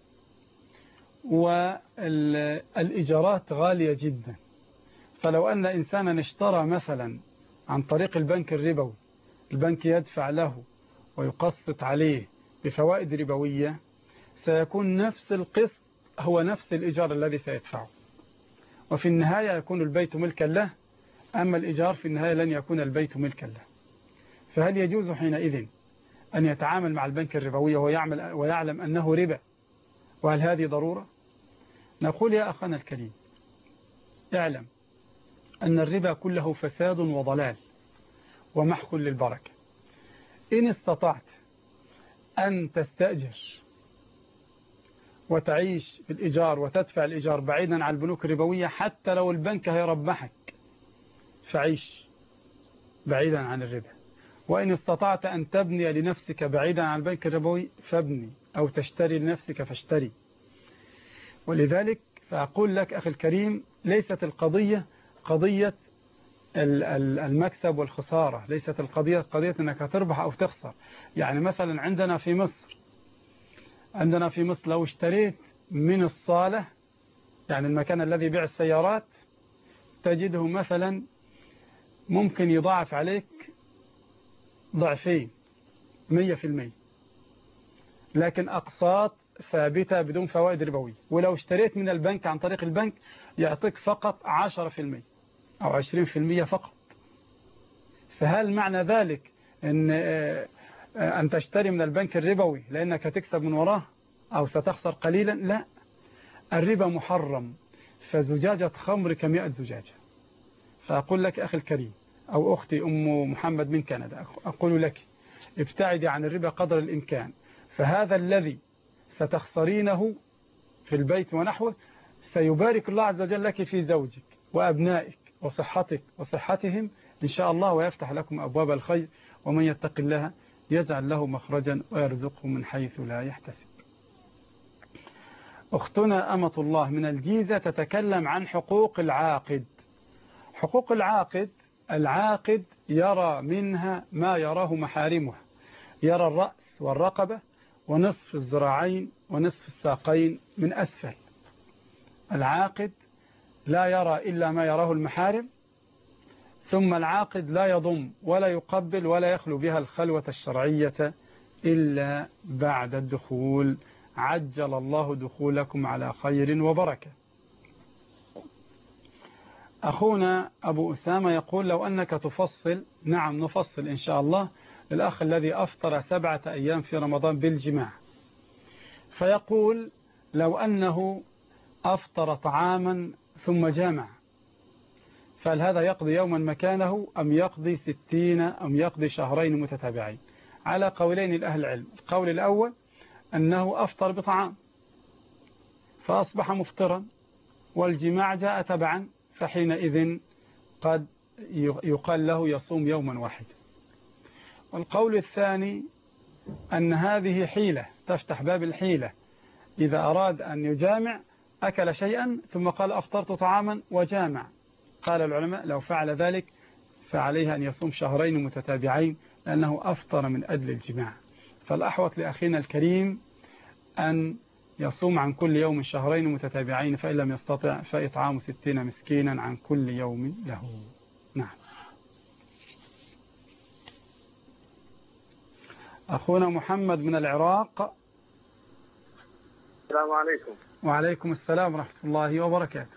والإيجارات غالية جدا، فلو أن إنسانا اشترى مثلا عن طريق البنك الربوي، البنك يدفع له ويقسط عليه بفوائد ربوية، سيكون نفس القسط هو نفس الإيجار الذي سيدفعه، وفي النهاية يكون البيت ملكا له، أما الإيجار في النهاية لن يكون البيت ملكا له. فهل يجوز حينئذ أن يتعامل مع البنك الربوي ويعلم أنه ربا؟ وهل هذه ضرورة؟ نقول يا أخانا الكريم، اعلم أن الربا كله فساد وضلال ومحق للبركة. إن استطعت أن تستأجر وتعيش بالإيجار وتدفع الإيجار بعيدا عن البنوك الربوية، حتى لو البنك هيربحك، فعيش بعيدا عن الربا. وإن استطعت أن تبني لنفسك بعيدا عن البنك الربوي فابني، أو تشتري لنفسك فاشتري. ولذلك فأقول لك أخي الكريم، ليست القضية قضية المكسب والخسارة، ليست القضية قضية أنك تربح أو تخسر. يعني مثلا عندنا في مصر لو اشتريت من الصالة، يعني المكان الذي يبيع السيارات، تجده مثلا ممكن يضاعف عليك ضعفين 100%، لكن أقساط ثابتة بدون فوائد ربوية. ولو اشتريت من البنك عن طريق البنك يعطيك فقط 10% أو 20% فقط. فهل معنى ذلك أن تشتري من البنك الربوي لأنك تكسب من وراه أو ستخسر قليلا؟ لا، الربا محرم، فزجاجة خمر ك100 زجاجة. فأقول لك أخي الكريم أو أختي أم محمد من كندا، أقول لك ابتعدي عن الربا قدر الإمكان، فهذا الذي ستخسرينه في البيت ونحوه سيبارك الله عز وجل لك في زوجك وأبنائك وصحتك وصحتهم إن شاء الله، ويفتح لكم أبواب الخير، ومن يتق الله يجعل له مخرجا ويرزقه من حيث لا يحتسب. أختنا أمة الله من الجيزة تتكلم عن حقوق العاقد. حقوق العاقد يرى منها ما يراه محارمها، يرى الرأس والرقبة ونصف الذراعين ونصف الساقين من أسفل. العاقد لا يرى إلا ما يراه المحارم، ثم العاقد لا يضم ولا يقبل ولا يخلو بها الخلوة الشرعية إلا بعد الدخول. عجل الله دخولكم على خير وبركة. أخونا أبو أسامة يقول: لو أنك تفصل، نعم نفصل إن شاء الله، الأخ الذي أفطر 7 أيام في رمضان بالجماع، فيقول: لو أنه أفطر طعاما ثم جامع، فهل هذا يقضي يوما مكانه أم يقضي 60 أم يقضي شهرين متتابعين؟ على قولين لأهل العلم. القول الأول أنه أفطر بطعام فأصبح مفطرا والجماع جاء تبعا، فحينئذ قد يقال له يصوم يوما واحدا. والقول الثاني أن هذه حيلة تفتح باب الحيلة، إذا أراد أن يجامع أكل شيئا ثم قال أفطرت طعاما وجامع، قال العلماء لو فعل ذلك فعليه أن يصوم شهرين متتابعين لأنه أفطر من أجل الجماع. فالأحوط لأخينا الكريم أن يصوم عن كل يوم شهرين متتابعين، فإن لم يستطع فإطعام 60 مسكينا عن كل يوم له. نعم. أخونا محمد من العراق. السلام عليكم. وعليكم السلام ورحمة الله وبركاته.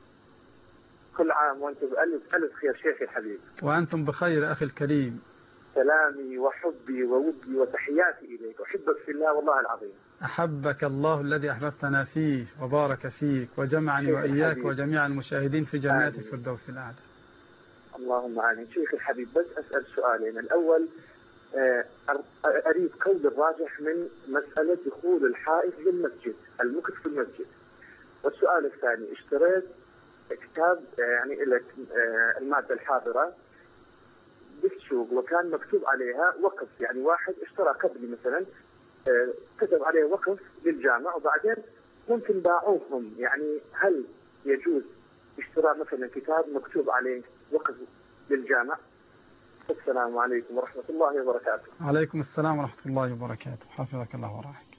كل عام وأنتم بألف خير شيخي الحبيب. وأنتم بخير أخي الكريم. سلامي وحبي وودي وتحياتي إليك، أحبك في الله والله العظيم. أحبك الله الذي أحببتنا فيه وبارك فيك وجمعني وإياك وجميع المشاهدين في جنات الفردوس الأعلى. اللهم آمين. شيخ الحبيب، بس أسأل سؤالين. الأول أريد قول الراجح من مسألة دخول الحائط للمسجد، المكث في المسجد. والسؤال الثاني، اشتريت كتاب يعني المادة الحاضرة بالسوق وكان مكتوب عليها وقف، يعني واحد اشترى قبلي مثلا كتب عليه وقف للجامع وبعدين ممكن باعوهم، يعني هل يجوز اشتراء مثلا كتاب مكتوب عليه وقف للجامع؟ السلام عليكم ورحمة الله وبركاته. عليكم السلام ورحمة الله وبركاته، حفظك الله ورعاك.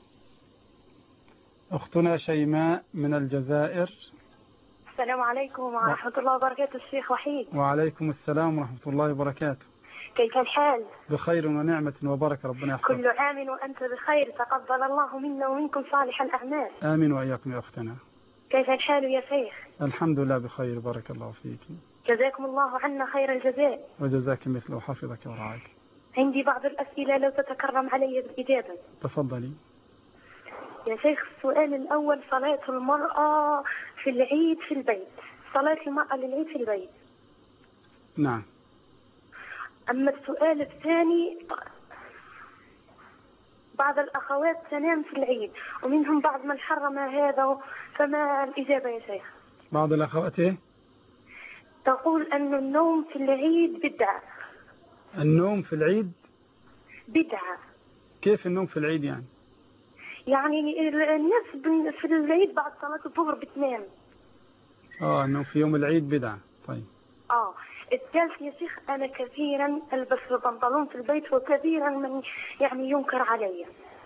أختنا شيماء من الجزائر. السلام عليكم ورحمة الله وبركاته الشيخ وحيد. وعليكم السلام ورحمة الله وبركاته. كيف الحال؟ بخير ونعمة وبركة، ربنا يحفظك. كل عام وأنت بخير، تقبل الله منا ومنكم صالح الأعمال. آمين وإياكم يا أختنا. كيف الحال يا شيخ؟ الحمد لله بخير، بارك الله فيك. جزاكم الله عنا خير الجزاء. وجزاك مثله، حفظك ورعاك. عندي بعض الأسئلة لو تتكرم علي بالإجابة. تفضلي. يا شيخ، السؤال الأول، صلاة المرأة في العيد في البيت، صلاة المرأة للعيد في البيت. نعم. أما السؤال الثاني، بعض الأخوات تنام في العيد ومنهم بعض من حرم هذا، فما الإجابة يا شيخ؟ بعض الأخوات إيه؟ تقول أن النوم في العيد بدعة. النوم في العيد بدعة. كيف النوم في العيد يعني؟ يعني الناس في العيد بعد صلاة الظهر بتنام. النوم في يوم العيد بدعة. طيب. الثالث يا شيخ، أنا كثيرا ألبس البنطلون في البيت وكثيرا من يعني ينكر علي.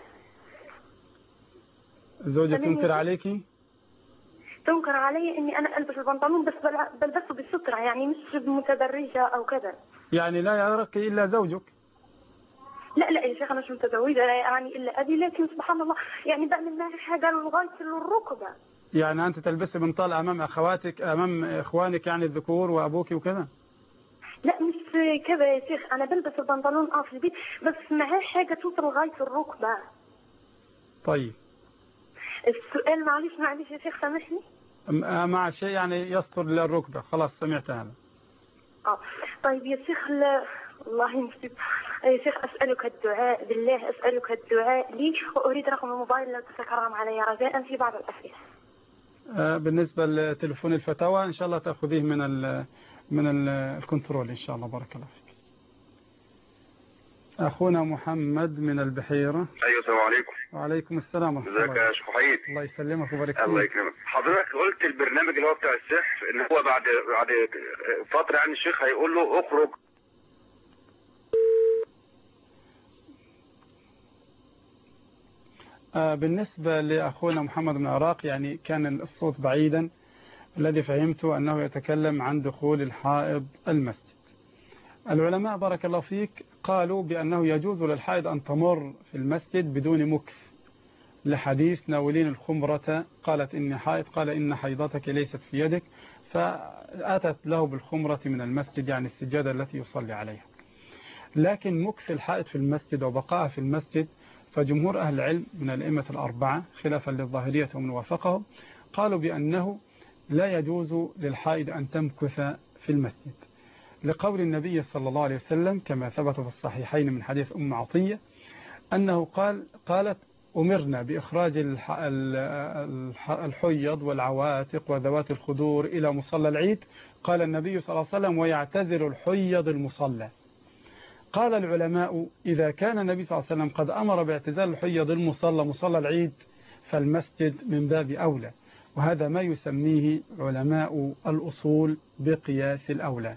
زوجك تنكر عليكي؟ تنكر علي إني أنا ألبس البنطلون، بس بلبسه بسترة، يعني مش متدرجة أو كذا. يعني لا يراك إلا زوجك؟ لا يا شيخ، أنا مش متزوجة، لا يعني إلا أبي، لكن سبحان الله يعني بعمل معي حاجة لغاية الركبة. يعني أنت تلبسي بنطال أمام أخواتك، أمام إخوانك يعني الذكور وأبوك وكذا؟ لا مش كذا يا شيخ، أنا بلبس البنطلون في البيت بس معاه حاجة توصل لغاية الركبة. طيب. السؤال معلش يا شيخ سامحني. مع شيء يعني يسطر للركبة، خلاص سمعت هذا. طيب يا شيخ، الله يمسك يا شيخ، أسألك الدعاء بالله، أسألك الدعاء لي، وأريد رقم الموبايل لو تتكرم علي رجاء في بعض الأسئلة. بالنسبة لتلفون الفتاوى إن شاء الله تأخذيه من الكنترول إن شاء الله، بارك الله فيك. أخونا محمد من البحيرة. أيوة، السلام عليكم. وعليكم السلام ورحمة الله. ازيك يا شيخ وحيد؟ الله يسلمك ويبارك فيك. الله يكرمك. حضرتك قلت البرنامج اللي هو بتاع السحر ان هو بعد فترة يعني الشيخ هيقول له اخرج. بالنسبة لأخونا محمد من العراق، يعني كان الصوت بعيدا، الذي فهمته أنه يتكلم عن دخول الحائض المسجد. العلماء بارك الله فيك قالوا بأنه يجوز للحائض أن تمر في المسجد بدون مكث، لحديث ناولين الخمرة، قالت إني حائض، قال إن حيضتك ليست في يدك، فأتت له بالخمرة من المسجد، يعني السجادة التي يصلي عليها. لكن مكث الحائض في المسجد وبقاءها في المسجد، فجمهور أهل العلم من الأئمة الأربعة خلافا للظاهرية ومن وافقهم قالوا بأنه لا يجوز للحائض أن تمكث في المسجد، لقول النبي صلى الله عليه وسلم كما ثبت في الصحيحين من حديث أم عطية أنه قالت أمرنا بإخراج الحيض والعواتق وذوات الخدور إلى مصلى العيد، قال النبي صلى الله عليه وسلم ويعتزل الحيض المصلى. قال العلماء إذا كان النبي صلى الله عليه وسلم قد أمر باعتزال الحيض المصلى مصلى العيد، فالمسجد من باب أولى، وهذا ما يسميه علماء الأصول بقياس الأولى.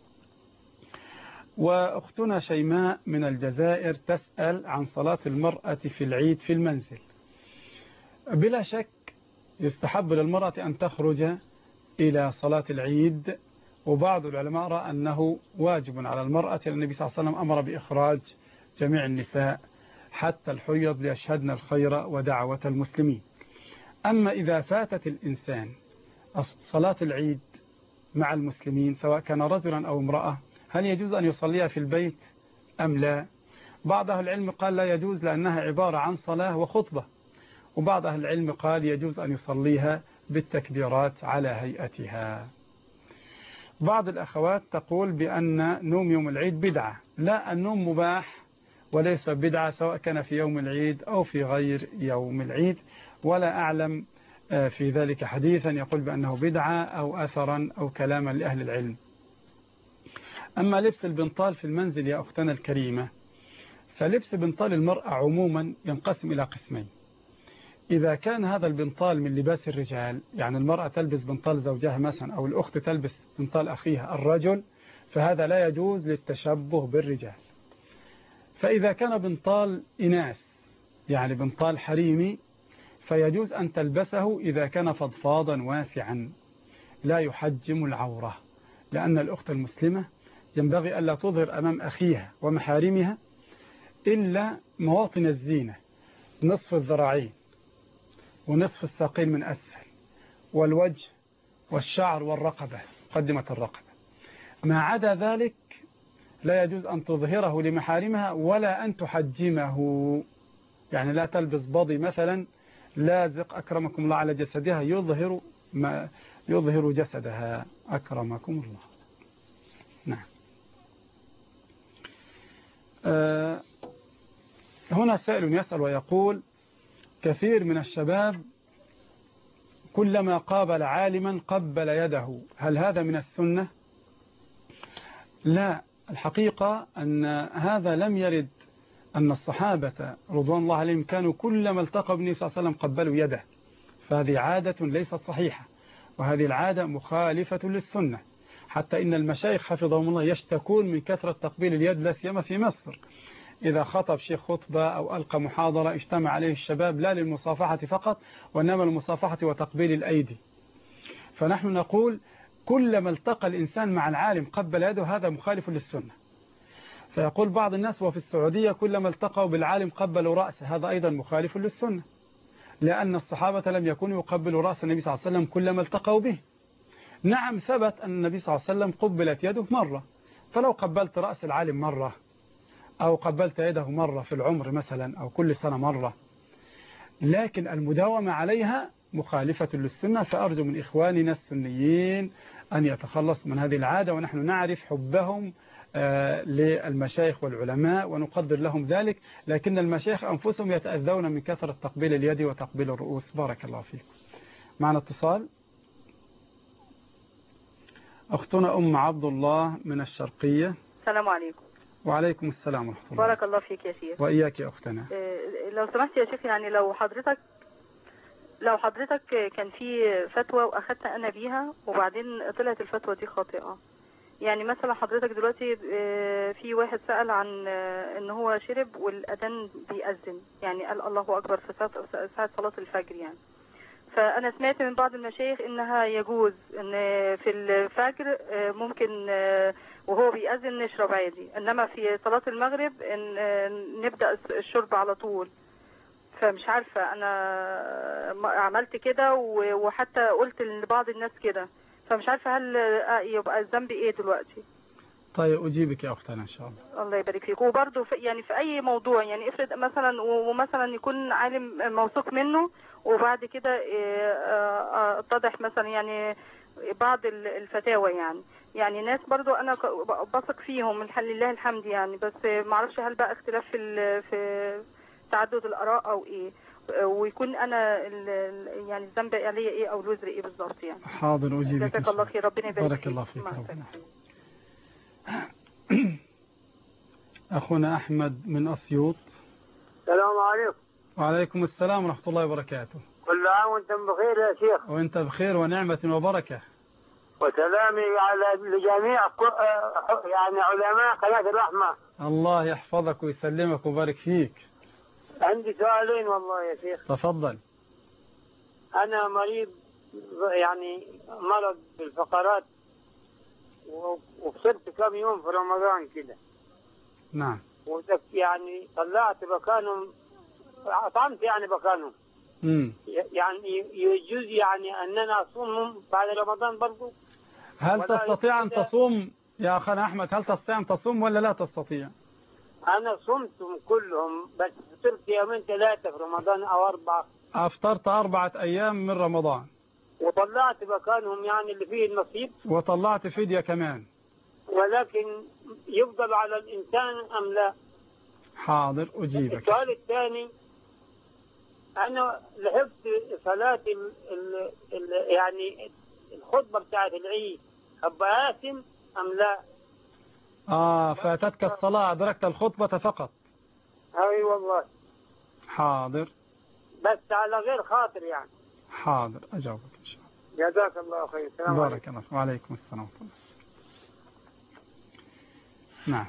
وأختنا شيماء من الجزائر تسأل عن صلاة المرأة في العيد في المنزل. بلا شك يستحب للمرأة أن تخرج إلى صلاة العيد، وبعض العلماء رأى أنه واجب على المرأة، لأن النبي صلى الله عليه وسلم أمر بإخراج جميع النساء حتى الحيض ليشهدن الخير ودعوة المسلمين. أما إذا فاتت الإنسان صلاة العيد مع المسلمين سواء كان رجلا أو امرأة، هل يجوز أن يصليها في البيت أم لا؟ بعض أهل العلم قال لا يجوز لأنها عبارة عن صلاة وخطبة، وبعض أهل العلم قال يجوز أن يصليها بالتكبيرات على هيئتها. بعض الأخوات تقول بأن نوم يوم العيد بدعة. لا، النوم مباح وليس بدعة، سواء كان في يوم العيد أو في غير يوم العيد، ولا أعلم في ذلك حديثا يقول بأنه بدعة أو أثرا أو كلاما لأهل العلم. أما لبس البنطال في المنزل يا أختنا الكريمة، فلبس بنطال المرأة عموما ينقسم إلى قسمين. إذا كان هذا البنطال من لباس الرجال، يعني المرأة تلبس بنطال زوجها مثلا، أو الأخت تلبس بنطال أخيها الرجل، فهذا لا يجوز للتشبه بالرجال. فإذا كان بنطال إناث، يعني بنطال حريمي، فيجوز أن تلبسه إذا كان فضفاضا واسعا لا يحجم العورة، لأن الأخت المسلمة ينبغي ألا تظهر أمام أخيها ومحارمها إلا مواطن الزينة، نصف الذراعين ونصف الساقين من أسفل، والوجه والشعر والرقبة، مقدمة الرقبة. ما عدا ذلك لا يجوز أن تظهره لمحارمها ولا أن تحجمه، يعني لا تلبس بضي مثلا لازق أكرمكم الله على جسدها يظهر جسدها أكرمكم الله. نعم. هنا سائل يسأل ويقول: كثير من الشباب كلما قابل عالما قبل يده، هل هذا من السنة؟ لا، الحقيقة أن هذا لم يرد، أن الصحابة رضوان الله عليهم كانوا كلما التقوا بالنبي صلى الله عليه وسلم قبلوا يده، فهذه عادة ليست صحيحة، وهذه العادة مخالفة للسنة. حتى إن المشايخ حفظهم الله يشتكون من كثرة تقبيل اليد، لا سيما في مصر. إذا خطب شيخ خطبة أو ألقى محاضرة اجتمع عليه الشباب لا للمصافحة فقط، وإنما المصافحة وتقبيل الأيدي. فنحن نقول كلما التقى الإنسان مع العالم قبل يده، هذا مخالف للسنة. فيقول بعض الناس وفي السعودية كلما التقوا بالعالم قبلوا رأسه، هذا أيضا مخالف للسنة، لأن الصحابة لم يكونوا يقبلوا رأس النبي صلى الله عليه وسلم كلما التقوا به. نعم، ثبت أن النبي صلى الله عليه وسلم قبلت يده مرة، فلو قبلت رأس العالم مرة أو قبلت يده مرة في العمر مثلا، أو كل سنة مرة، لكن المداومة عليها مخالفة للسنة. فأرجو من إخواننا السنيين أن يتخلص من هذه العادة، ونحن نعرف حبهم للمشايخ والعلماء ونقدر لهم ذلك، لكن المشايخ أنفسهم يتأذون من كثرة تقبيل اليد وتقبيل الرؤوس. بارك الله فيكم. معنا اتصال. أختنا أم عبد الله من الشرقية. السلام عليكم. وعليكم السلام ورحمة الله. بارك الله فيك يا شيخ. وإياك يا أختنا. لو سمحت يا شيخ، يعني لو حضرتك كان في فتوى وأخذت أنا بيها وبعدين طلعت الفتوى دي خاطئة، يعني مثلا حضرتك دلوقتي في واحد سأل عن ان هو شرب والأذان بيأذن، يعني قال الله أكبر في ساعة صلاة الفجر يعني. فأنا سمعت من بعض المشايخ إنها يجوز إن في الفجر ممكن وهو بيأذن نشرب عادي، إنما في صلاة المغرب إن نبدأ الشرب على طول. فمش عارفة، أنا عملت كده وحتى قلت لبعض الناس كده، فمش عارفة هل يبقى الذنب إيه دلوقتي؟ طيب أجيبك يا أختنا إن شاء الله. الله يبارك فيك. وبرضه يعني في أي موضوع، يعني افرض مثلا ومثلا يكون عالم موثوق منه وبعد كده اتضح مثلا يعني بعض الفتاوى، يعني ناس برضه أنا بثق فيهم لله الحمد يعني، بس معرفش هل بقى اختلاف في تعدد الآراء أو إيه، ويكون أنا يعني الذنب عليا إيه أو الوزر إيه بالظبط يعني. حاضر أجيبك. جزاك الله خير، ربنا يبارك فيك. بارك الله فيك. أخونا أحمد من أسيوط. السلام عليكم. وعليكم السلام ورحمة الله وبركاته. كل عام وأنتم بخير يا شيخ. وأنت بخير ونعمة وبركة. وسلامي على لجميع يعني علماء قناة الرحمة. الله يحفظك ويسلمك ويبارك فيك. عندي سؤالين والله يا شيخ. تفضل. أنا مريض يعني مرض بالفقرات، وفصلت كم يوم في رمضان كده. نعم. يعني طلعت مكانهم، أطعمت يعني مكانهم. يعني يجوز يعني أننا أصوم بعد رمضان برضو؟ هل تستطيع أن تصوم يا أخنا أحمد؟ هل تستطيع أن تصوم ولا لا تستطيع؟ أنا صمتهم كلهم بس فطرت يومين 3 في رمضان أو 4. أفطرت 4 أيام من رمضان وطلعت مكانهم يعني اللي فيه النصيب. وطلعت فدية كمان. ولكن يفضل على الإنسان أم لا؟ حاضر أجيبك. السؤال الثاني، أنا لحقت صلاة يعني الخطبة بتاعت العيد، أبقى آثم أم لا؟ فاتتك الصلاة، أدركت الخطبة فقط. أي والله. حاضر. بس على غير خاطر يعني. حاضر أجاوبك إن شاء الله. جزاك الله خير. السلام عليكم. بارك الله. وعليكم السلام ورحمة الله. نعم.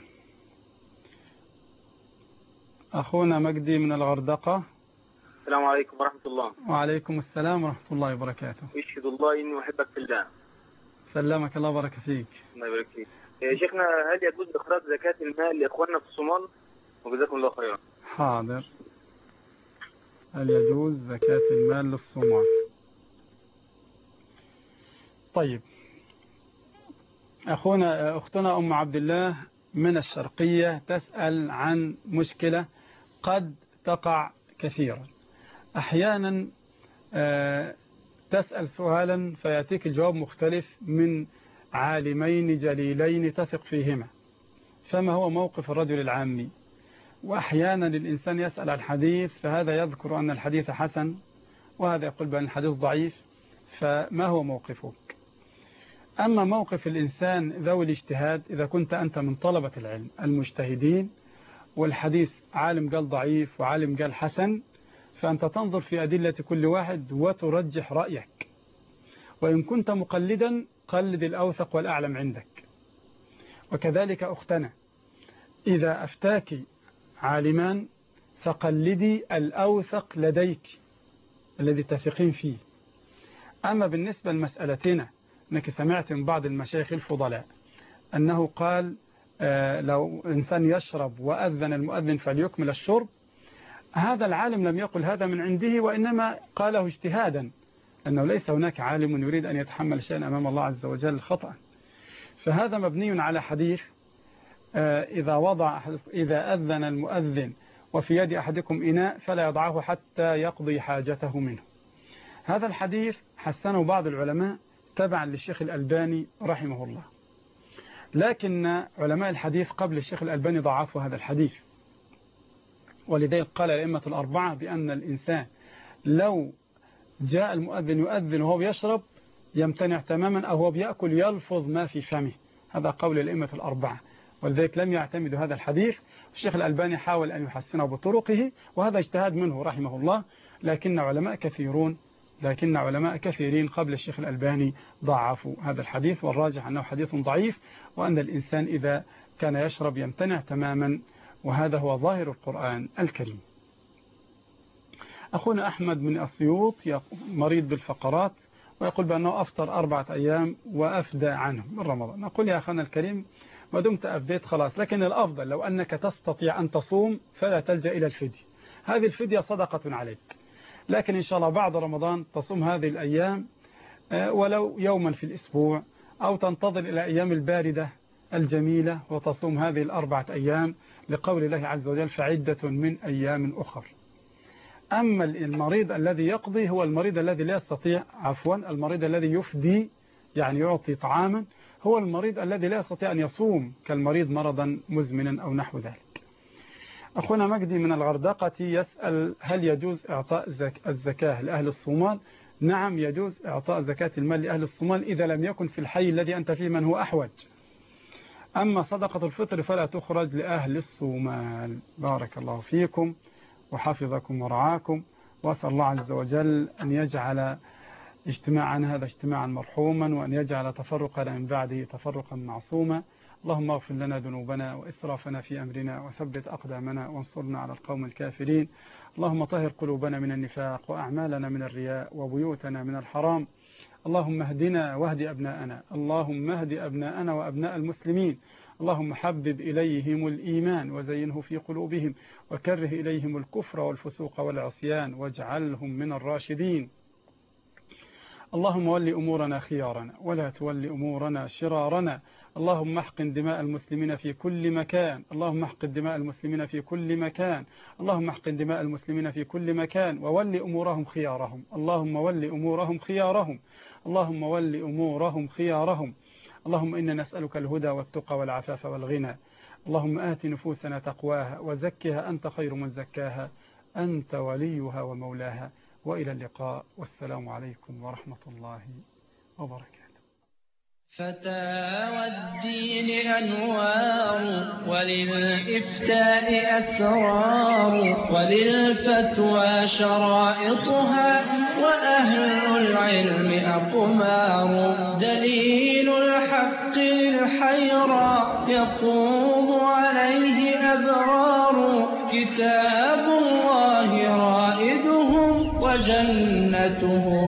أخونا مجدي من الغردقة. السلام عليكم ورحمة الله. وعليكم السلام ورحمة الله وبركاته. يشهد الله إني أحبك في الله. سلمك الله وبارك فيك. الله يبارك فيك. يا شيخنا، هل يجوز إخراج زكاة المال لإخواننا في الصومال؟ وجزاكم الله خيرا. حاضر. هل يجوز زكاة المال للصومال؟ طيب، أختنا أم عبد الله من الشرقية تسأل عن مشكلة قد تقع كثيرا. أحيانا تسأل سؤالا فيأتيك الجواب مختلف من عالمين جليلين تثق فيهما، فما هو موقف الرجل العامي؟ وأحيانا الإنسان يسأل عن الحديث فهذا يذكر أن الحديث حسن وهذا يقول بأن الحديث ضعيف، فما هو موقفك؟ أما موقف الإنسان ذوي الاجتهاد، إذا كنت أنت من طلبة العلم المجتهدين والحديث عالم قال ضعيف وعالم قال حسن، فأنت تنظر في أدلة كل واحد وترجح رأيك. وإن كنت مقلدا قلد الأوثق والأعلم عندك. وكذلك أختنا، إذا أفتاك عالمان فقلدي الأوثق لديك الذي تثقين فيه. أما بالنسبة لمسألتنا، أنك سمعت من بعض المشايخ الفضلاء أنه قال لو إنسان يشرب وأذن المؤذن فليكمل الشرب، هذا العالم لم يقل هذا من عنده، وإنما قاله اجتهادا، أنه ليس هناك عالم يريد أن يتحمل شيئا أمام الله عز وجل خطأ. فهذا مبني على حديث إذا أذن المؤذن وفي يد أحدكم إناء فلا يضعه حتى يقضي حاجته منه. هذا الحديث حسنه بعض العلماء تبعا للشيخ الألباني رحمه الله، لكن علماء الحديث قبل الشيخ الألباني ضعفوا هذا الحديث. ولذلك قال الأئمة الأربعة بأن الإنسان لو جاء المؤذن يؤذن وهو يشرب يمتنع تماما، أو هو بيأكل يلفظ ما في فمه. هذا قول الأئمة الأربعة، ولذلك لم يعتمدوا هذا الحديث. الشيخ الألباني حاول أن يحسنه بطرقه، وهذا اجتهاد منه رحمه الله، لكن علماء كثيرين قبل الشيخ الألباني ضعفوا هذا الحديث، والراجح أنه حديث ضعيف، وأن الإنسان إذا كان يشرب يمتنع تماما، وهذا هو ظاهر القرآن الكريم. أخونا أحمد من أسيوط مريض بالفقرات، ويقول بأنه أفطر 4 أيام وأفدى عنه من رمضان. نقول يا أخونا الكريم، ما دمت أفديت خلاص، لكن الأفضل لو أنك تستطيع أن تصوم فلا تلجأ إلى الفدية. هذه الفدية صدقة عليك، لكن إن شاء الله بعد رمضان تصوم هذه الأيام ولو يوما في الأسبوع، أو تنتظر إلى أيام الباردة الجميلة وتصوم هذه 4 أيام، لقول الله عز وجل فعدة من أيام أخر. أما المريض الذي يقضي هو المريض الذي لا يستطيع، المريض الذي يفدي يعني يعطي طعاما، هو المريض الذي لا يستطيع أن يصوم كالمريض مرضا مزمنا أو نحو ذلك. أخونا مجدي من الغردقة يسأل هل يجوز إعطاء الزكاة لأهل الصومال؟ نعم، يجوز إعطاء زكاة المال لأهل الصومال إذا لم يكن في الحي الذي أنت فيه من هو أحوج. أما صدقة الفطر فلا تخرج لأهل الصومال. بارك الله فيكم وحفظكم ورعاكم، وأسأل الله عز وجل أن يجعل اجتماعنا هذا اجتماعا مرحوما، وأن يجعل تفرقنا من بعده تفرقا معصوما. اللهم اغفر لنا ذنوبنا وإسرافنا في أمرنا، وثبت أقدامنا، وانصرنا على القوم الكافرين. اللهم طهر قلوبنا من النفاق، وأعمالنا من الرياء، وبيوتنا من الحرام. اللهم اهدنا واهد أبناءنا، اللهم اهد أبناءنا وأبناء المسلمين. اللهم حبب إليهم الإيمان وزينه في قلوبهم، وكره إليهم الكفر والفسوق والعصيان، واجعلهم من الراشدين. اللهم ول أمورنا خيارنا، ولا تول أمورنا شرارنا، اللهم احقن دماء المسلمين في كل مكان، اللهم احقن دماء المسلمين في كل مكان، اللهم احقن دماء المسلمين في كل مكان، وول أمورهم خيارهم، اللهم ول أمورهم خيارهم، اللهم ول أمورهم خيارهم. اللهم إنا نسألك الهدى والتقى والعفاف والغنى. اللهم آت نفوسنا تقواها وزكها أنت خير من زكاها، أنت وليها ومولاها. وإلى اللقاء، والسلام عليكم ورحمة الله وبركاته. فتاوى الدين أنوار، وللإفتاء أسرار، وللفتوى شرائطها، وأهل العلم أقمار. دليل الحق للحيرى، يقوم عليه أبرار. كتاب الله رائدهم وجنته